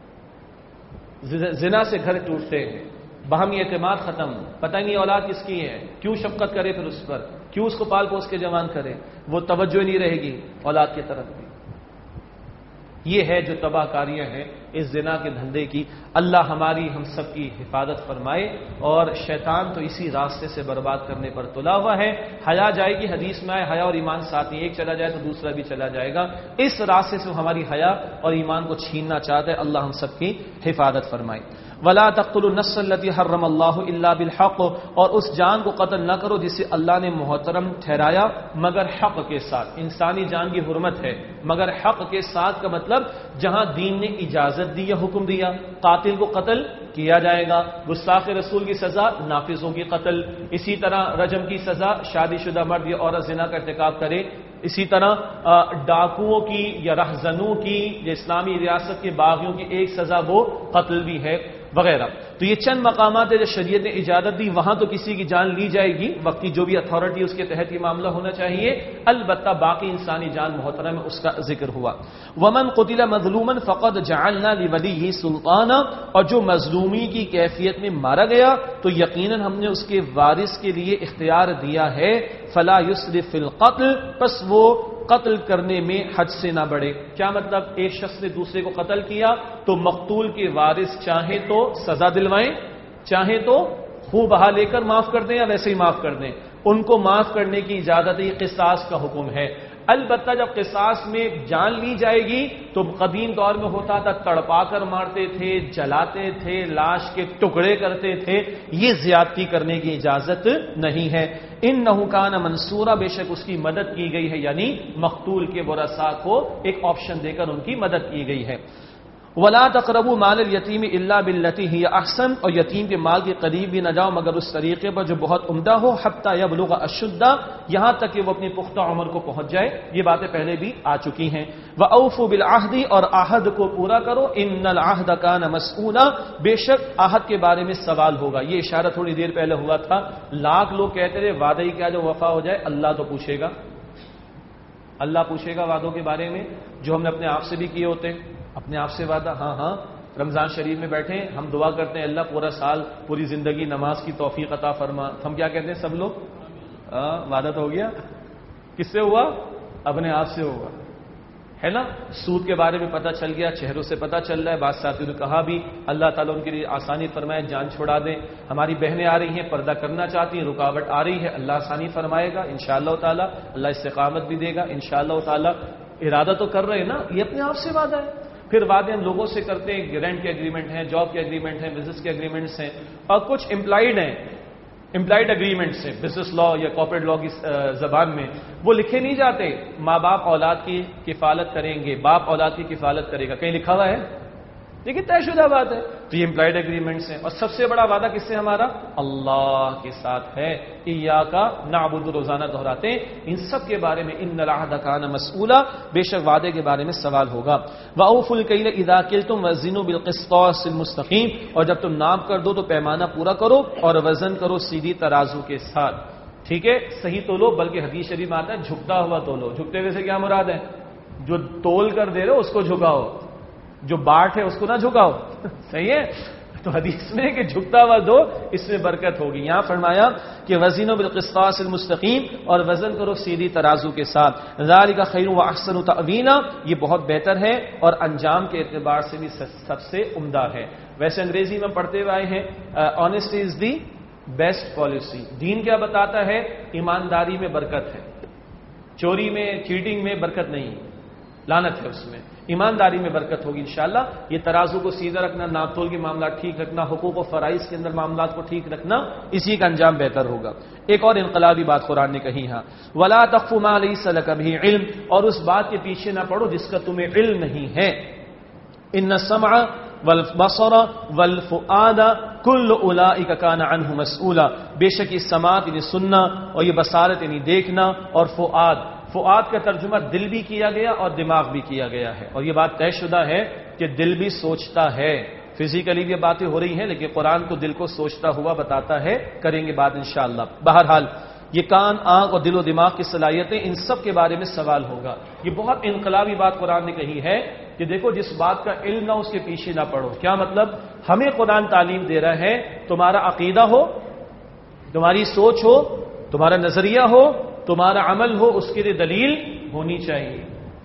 زنا سے گھر ٹوٹتے ہیں، باہمی اعتماد ختم، پتہ نہیں اولاد کس کی ہے، کیوں شفقت کرے پھر اس پر، کیوں اس کو پال پوس کے جوان کرے، وہ توجہ نہیں رہے گی اولاد کی طرف بھی۔ یہ ہے جو تباہ کاریاں ہیں اس زنا کے دھندے کی۔ اللہ ہماری ہم سب کی حفاظت فرمائے، اور شیطان تو اسی راستے سے برباد کرنے پر تلا ہوا ہے۔ حیا جائے گی، حدیث میں آئے حیا اور ایمان ساتھ ہی، ایک چلا جائے تو دوسرا بھی چلا جائے گا۔ اس راستے سے ہماری حیا اور ایمان کو چھیننا چاہتا ہے، اللہ ہم سب کی حفاظت فرمائے۔ ولا تقتلوا النفس التي حرم الله الا بالحق، اور اس جان کو قتل نہ کرو جسے اللہ نے محترم ٹھہرایا مگر حق کے ساتھ۔ انسانی جان کی حرمت ہے مگر حق کے ساتھ کا مطلب جہاں دین نے اجازت دی یا حکم دیا، قاتل کو قتل کیا جائے گا، گستاخ رسول کی سزا نافذوں کی قتل، اسی طرح رجم کی سزا شادی شدہ مرد یا عورت زنا کا ارتکاب کرے، اسی طرح ڈاکوؤں کی یا رہزنوں کی یا اسلامی ریاست کے باغیوں کی ایک سزا وہ قتل بھی ہے وغیرہ۔ تو یہ چند مقامات ہے جو شریعت نے اجازت دی، وہاں تو کسی کی جان لی جائے گی، وقتی جو بھی اتھارٹی اس کے تحت یہ معاملہ ہونا چاہیے، البتہ باقی انسانی جان محترم میں اس کا ذکر ہوا۔ ومن قتل مظلوما فقد جعلنا لولیہ سلطانا، اور جو مظلومی کی کیفیت میں مارا گیا تو یقیناً ہم نے اس کے وارث کے لیے اختیار دیا ہے، فلا یسرف فی القتل، پس وہ قتل کرنے میں حد سے نہ بڑھے۔ کیا مطلب؟ ایک شخص نے دوسرے کو قتل کیا تو مقتول کے وارث چاہے تو سزا دلوائیں، چاہے تو خون بہا لے کر معاف کر دیں یا ویسے ہی معاف کر دیں، ان کو معاف کرنے کی اجازت ہے، یہ قصاص کا حکم ہے۔ البتہ جب قصاص میں جان لی جائے گی تو قدیم دور میں ہوتا تھا تڑپا کر مارتے تھے، جلاتے تھے، لاش کے ٹکڑے کرتے تھے، یہ زیادتی کرنے کی اجازت نہیں ہے۔ انہ کان منصورا، بے شک اس کی مدد کی گئی ہے، یعنی مقتول کے ورثاء کو ایک آپشن دے کر ان کی مدد کی گئی ہے۔ وَلَا تَقْرَبُوا مَالَ الْيَتِيمِ إِلَّا بِالَّتِي هِيَ أَحْسَنُ، اور یتیم کے مال کے قریب بھی نہ جاؤ مگر اس طریقے پر جو بہت عمدہ ہو، حَتَّى يَبْلُغَ أَشُدَّهُ، یہاں تک کہ وہ اپنی پختہ عمر کو پہنچ جائے۔ یہ باتیں پہلے بھی آ چکی ہیں۔ وَأَوْفُوا بِالْعَهْدِ، اور عہد کو پورا کرو، إِنَّ الْعَهْدَ كَانَ مَسْئُولًا، بے شک عہد کے بارے میں سوال ہوگا۔ یہ اشارہ تھوڑی دیر پہلے ہوا تھا، لاکھ لوگ کہتے رہے وعدہ ہی کیا جو وفا ہو جائے، اللہ تو پوچھے گا، اللہ پوچھے گا وعدوں کے بارے میں جو ہم نے اپنے آپ سے بھی کیے ہوتے ہیں۔ اپنے آپ سے وعدہ، ہاں ہاں رمضان شریف میں بیٹھے ہم دعا کرتے ہیں اللہ پورا سال پوری زندگی نماز کی توفیق عطا فرما، ہم کیا کہتے ہیں سب لوگ؟ وعدہ تو ہو گیا، کس سے ہوا؟ اپنے آپ سے ہوگا، ہے نا؟ سود کے بارے میں پتہ چل گیا، چہروں سے پتہ چل رہا ہے، بعض ساتھیوں نے کہا بھی اللہ تعالیٰ ان کے لیے آسانی فرمائے، جان چھڑا دیں۔ ہماری بہنیں آ رہی ہیں پردہ کرنا چاہتی ہیں، رکاوٹ آ رہی ہے، اللہ آسانی فرمائے گا انشاءاللہ تعالیٰ، اللہ استقامت بھی دے گا انشاءاللہ تعالیٰ۔ ارادہ تو کر رہے ہیں نا، یہ اپنے آپ سے وعدہ ہے۔ پھر وعدے ہم لوگوں سے کرتے ہیں، رینٹ کے ایگریمنٹ ہیں، جاب کے ایگریمنٹ ہیں، بزنس کے ایگریمنٹس ہیں، اور کچھ امپلائڈ ہیں، امپلائڈ ایگریمنٹس ہیں بزنس لا یا کارپوریٹ لا کی زبان میں، وہ لکھے نہیں جاتے۔ ماں باپ اولاد کی کفالت کریں گے، باپ اولاد کی کفالت کرے گا، کہیں لکھا ہوا ہے؟ لیکن طے شدہ بات ہے، تو یہ امپلائڈ ایگریمنٹس ہیں۔ اور سب سے بڑا وعدہ کس سے ہمارا؟ اللہ کے ساتھ ہے۔ ایاک نعبد، روزانہ دہراتے ہیں ان سب کے بارے میں، ان العہد کان مسئولا، بے شک وعدے کے بارے میں سوال ہوگا۔ وَأَوْفُوا الْكَيْلَ إِذَا كِلْتُمْ وَزِنُوا بِالْقِسْطَاسِ الْمُسْتَقِيمِ، اور جب تم ناپ کر دو تو پیمانہ پورا کرو اور وزن کرو سیدھی ترازو کے ساتھ، ٹھیک ہے؟ صحیح تولو، بلکہ حدیث شریف میں آتا ہے جھکتا ہوا تولو۔ جھکتے ہوئے سے کیا مراد ہے؟ جو تول کر دے رہے ہو اس کو جھکاؤ، جو باٹ ہے اس کو نہ جھکاؤ، صحیح ہے؟ تو حدیث میں کہ جھکتا ہوا دو، اس میں برکت ہوگی۔ یہاں فرمایا کہ وزنوا بالقسطاس المستقیم، اور وزن کرو سیدھی ترازو کے ساتھ۔ ذالک خیر واحسن تأویلا، یہ بہت بہتر ہے اور انجام کے اعتبار سے بھی سب سے عمدہ ہے۔ ویسے انگریزی میں پڑھتے ہوئے آئے ہیں honesty is the best policy. دین کیا بتاتا ہے؟ ایمانداری میں برکت ہے، چوری میں چیٹنگ میں برکت نہیں، لعنت ہے اس میں۔ ایمانداری میں برکت ہوگی انشاءاللہ۔ یہ ترازو کو سیدھا رکھنا، ناپ تول کے معاملات ٹھیک رکھنا، حقوق و فرائض کے اندر معاملات کو ٹھیک رکھنا، اسی کا انجام بہتر ہوگا۔ ایک اور انقلابی بات قرآن نے کہی ہے، وَلَا تَقْفُ مَا لَيْسَ لَكَ بِهِ عِلْمٌ، اور اس بات کے پیچھے نہ پڑو جس کا تمہیں علم نہیں ہے۔ إِنَّ السَّمْعَ وَالْبَصَرَ وَالْفُؤَادَ كُلُّ أُولَئِكَ كَانَ عَنْهُ مَسْئُولًا، بے شک یہ سماعت یعنی سننا، اور یہ بصارت یعنی دیکھنا، اور فؤاد کا ترجمہ دل بھی کیا گیا اور دماغ بھی کیا گیا ہے، اور یہ بات طے شدہ ہے کہ دل بھی سوچتا ہے۔ فزیکلی بھی باتیں ہو رہی ہیں لیکن قرآن کو دل کو سوچتا ہوا بتاتا ہے، کریں گے بات انشاءاللہ۔ بہرحال یہ کان، آنکھ اور دل و دماغ کی صلاحیتیں، ان سب کے بارے میں سوال ہوگا۔ یہ بہت انقلابی بات قرآن نے کہی ہے کہ دیکھو جس بات کا علم نہ اس کے پیچھے نہ پڑو۔ کیا مطلب؟ ہمیں قرآن تعلیم دے رہا ہے تمہارا عقیدہ ہو، تمہاری سوچ ہو، تمہارا نظریہ ہو، تمہارا عمل ہو، اس کے لیے دلیل ہونی چاہیے۔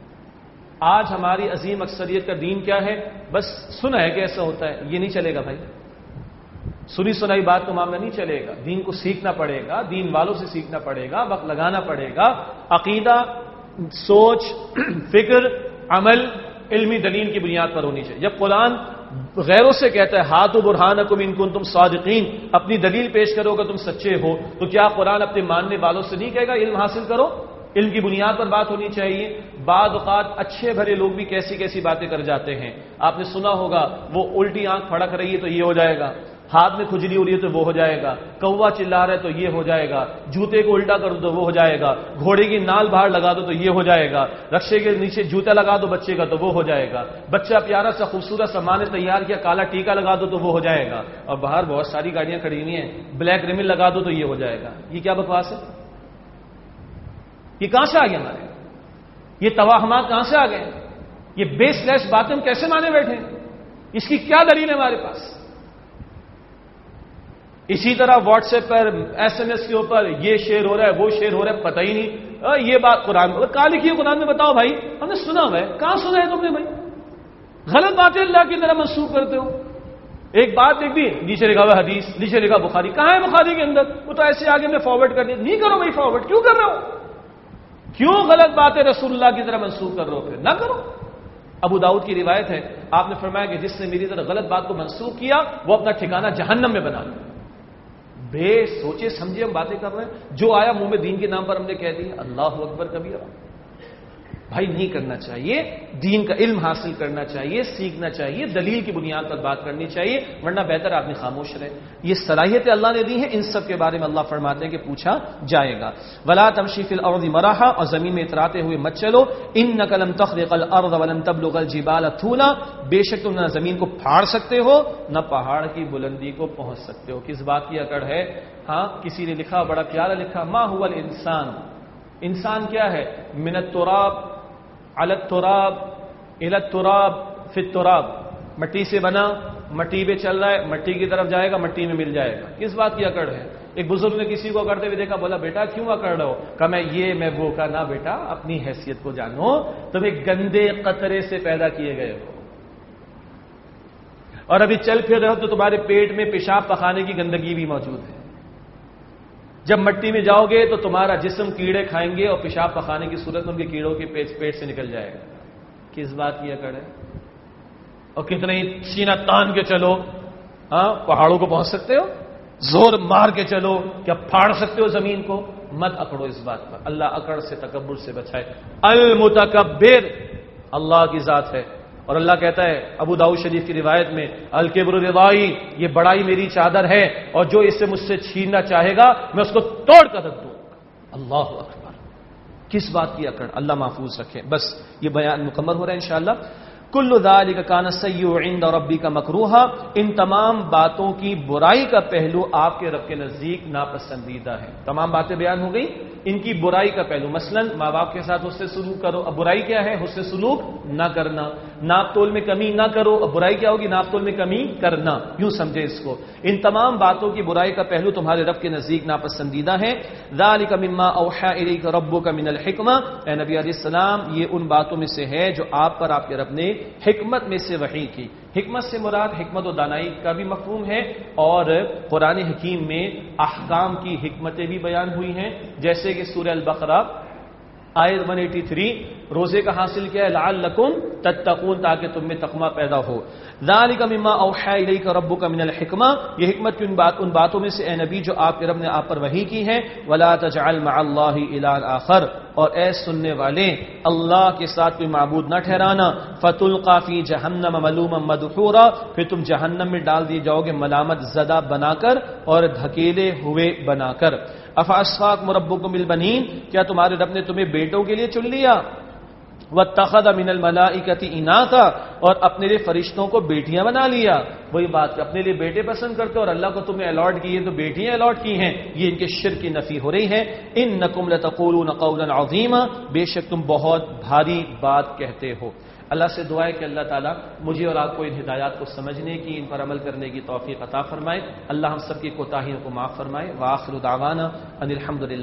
آج ہماری عظیم اکثریت کا دین کیا ہے؟ بس سنا ہے کہ ایسا ہوتا ہے، یہ نہیں چلے گا بھائی، سنی سنائی بات کا معاملہ نہیں چلے گا۔ دین کو سیکھنا پڑے گا، دین والوں سے سیکھنا پڑے گا، وقت لگانا پڑے گا۔ عقیدہ، سوچ، فکر، عمل علمی دلیل کی بنیاد پر ہونی چاہیے۔ جب قرآن غیروں سے کہتا ہے ہاتھو برہانکم ان کنتم صادقین، اپنی دلیل پیش کرو گا تم سچے ہو، تو کیا قرآن اپنے ماننے والوں سے نہیں کہے گا علم حاصل کرو؟ علم کی بنیاد پر بات ہونی چاہیے۔ بعض اوقات اچھے بھرے لوگ بھی کیسی کیسی باتیں کر جاتے ہیں۔ آپ نے سنا ہوگا وہ الٹی آنکھ پھڑک رہی ہے تو یہ ہو جائے گا، ہاتھ میں کھجلی ہو رہی ہے تو وہ ہو جائے گا، کوا چلا رہا ہے تو یہ ہو جائے گا، جوتے کو الٹا کر دو تو وہ ہو جائے گا، گھوڑے کی نال باہر لگا دو تو یہ ہو جائے گا، رکشے کے نیچے جوتا لگا دو بچے کا تو وہ ہو جائے گا، بچہ پیارا سا خوبصورت سامان تیار کیا کالا ٹیکا لگا دو تو وہ ہو جائے گا، اور باہر بہت ساری گاڑیاں کھڑی ہوئی ہیں بلیک ریمل لگا دو تو یہ ہو جائے گا۔ یہ کیا بکواس ہے؟ یہ کہاں سے آ گیا ہمارے؟ یہ توہمات کہاں سے آ گئے؟ یہ بیس لیس باتیں ہم کیسے مانے بیٹھے؟ اس کی کیا دلیل ہے ہمارے پاس؟ اسی طرح واٹس ایپ پر ایس ایم ایس کے اوپر یہ شیئر ہو رہا ہے وہ شیئر ہو رہا ہے، پتہ ہی نہیں یہ بات قرآن میں کہاں لکھی ہے؟ قرآن میں بتاؤ بھائی، ہم نے سنا ہوا ہے، کہاں سنا ہے تم نے بھائی؟ غلط باتیں اللہ کی طرح منسوخ کرتے ہو۔ ایک بات دیکھ دی نیچے لکھا ہوا حدیث، نیچے لکھا بخاری، کہاں ہے بخاری کے اندر؟ وہ تو ایسے آگے میں فارورڈ کر دیا، نہیں کرو بھائی فارورڈ، کیوں کر رہے ہو؟ کیوں غلط باتیں رسول اللہ کی طرح منسوخ کر رہے ہو؟ پھر نہ کرو۔ ابو داؤد کی روایت ہے، آپ نے فرمایا کہ جس نے میری طرح غلط بات کو منسوخ کیا وہ اپنا ٹھکانہ جہنم میں بنا لیا۔ بے سوچے سمجھے ہم باتیں کر رہے ہیں، جو آیا منہ میں دین کے نام پر ہم نے کہہ دیا، اللہ اکبر کبیرہ۔ بھائی نہیں کرنا چاہیے، دین کا علم حاصل کرنا چاہیے، سیکھنا چاہیے، دلیل کی بنیاد پر بات کرنی چاہیے، ورنہ بہتر آدمی خاموش رہے۔ یہ صلاحیتیں اللہ نے دی ہیں، ان سب کے بارے میں اللہ فرماتے ہیں کہ پوچھا جائے گا۔ ولا تمشی فی الارض مرحا، اور زمین میں اتراتے ہوئے مت چلو، انک لن تخرق الارض ولن تبلغ الجبال طولا، بے شک تم نہ زمین کو پھاڑ سکتے ہو نہ پہاڑ کی بلندی کو پہنچ سکتے ہو۔ کس بات کی اکڑ ہے؟ ہاں کسی نے لکھا، بڑا پیارا لکھا، ما هو الانسان، انسان کیا ہے؟ من التراب علی التراب الی التراب فی التراب، مٹی سے بنا، مٹی پہ چل رہا ہے، مٹی کی طرف جائے گا، مٹی میں مل جائے گا۔ کس بات کی اکڑ ہے؟ ایک بزرگ نے کسی کو کرتے ہوئے دیکھا، بولا بیٹا کیوں اکڑ رہے ہو؟ کہا میں یہ میں وہ۔ کہا نہ بیٹا، اپنی حیثیت کو جانو، تم ایک گندے قطرے سے پیدا کیے گئے ہو، اور ابھی چل پھر رہے ہو تو تمہارے پیٹ میں پیشاب پخانے کی گندگی بھی موجود ہے۔ جب مٹی میں جاؤ گے تو تمہارا جسم کیڑے کھائیں گے، اور پیشاب پخانے کی صورت میں ان کے کیڑوں کے پیٹ سے نکل جائے گا۔ کس بات کی اکڑ ہے؟ اور کتنے ہی سینہ تان کے چلو، ہاں پہاڑوں کو پہنچ سکتے ہو، زور مار کے چلو، کیا پھاڑ سکتے ہو زمین کو؟ مت اکڑو اس بات پر، اللہ اکڑ سے تکبر سے بچائے۔ المتکبر اللہ کی ذات ہے، اور اللہ کہتا ہے ابو داؤد شریف کی روایت میں، الکبر ردائی، یہ بڑائی میری چادر ہے، اور جو اسے مجھ سے چھیننا چاہے گا میں اس کو توڑ کر رکھ دوں۔ اللہ اکبر، کس بات کی اکڑ؟ اللہ محفوظ رکھے۔ بس یہ بیان مکمل ہو رہا ہے انشاءاللہ۔ کل ذالک کان سیئ عند ربک مکروہا، ان تمام باتوں کی برائی کا پہلو آپ کے رب کے نزدیک ناپسندیدہ ہے۔ تمام باتیں بیان ہو گئی، ان کی برائی کا پہلو، مثلا ماں باپ کے ساتھ حسن سلوک کرو، اب برائی کیا ہے؟ حسن سلوک نہ کرنا۔ ناپ تول میں کمی نہ کرو، اب برائی کیا ہوگی؟ ناپ تول میں کمی کرنا، یوں سمجھے اس کو۔ ان تمام باتوں کی برائی کا پہلو تمہارے رب کے نزدیک ناپسندیدہ ہے۔ ذالک مما اوحی الیک ربک من الحکمہ، اے نبی علیہ السلام یہ ان باتوں میں سے ہے جو آپ پر آپ کے رب نے حکمت میں سے وحی کی۔ حکمت سے مراد حکمت و دانائی کا بھی مفہوم ہے، اور قرآن حکیم میں احکام کی حکمتیں بھی بیان ہوئی ہیں، جیسے کہ سورہ البقرہ آیت 183، روزے کا حاصل کیا ہے؟ لعلکم تتقون، تاکہ تم میں تقوی پیدا ہو۔ ذالک مما اوحی الیک ربک من الحکمہ، یہ حکمت کی ان باتوں میں سے اے نبی جو آپ کے رب نے آپ پر وحی کی ہے۔ ولا تجعل مع اللہ الہا آخر، اور اے سننے والے اللہ کے ساتھ کوئی معبود نہ ٹھہرانا۔ فتلقى فی جہنم ملوما مدحورا، پھر تم جہنم میں ڈال دیے جاؤ گے ملامت زدہ بنا کر اور دھکیلے ہوئے بنا کر۔ افاسفاکم ربکم بالبنین، کیا تمہارے رب نے تمہیں بیٹوں کے لیے چن لیا؟ واتخذ من الملائکۃ اناثا، اور اپنے لیے فرشتوں کو بیٹیاں بنا لیا۔ وہی بات کہ اپنے لیے بیٹے پسند کرتے اور اللہ کو تمہیں الاٹ کی ہے تو بیٹیاں الاٹ کی ہیں، یہ ان کے شرک کی نفی ہو رہی ہے۔ انکم لتقولون قولا عظیما، بے شک تم بہت بھاری بات کہتے ہو۔ اللہ سے دعا ہے کہ اللہ تعالیٰ مجھے اور آپ کو ان ہدایات کو سمجھنے کی، ان پر عمل کرنے کی توفیق عطا فرمائے۔ اللہ ہم سب کی کوتاہیوں کو معاف فرمائے۔ وآخر دعوانا ان الحمد للہ۔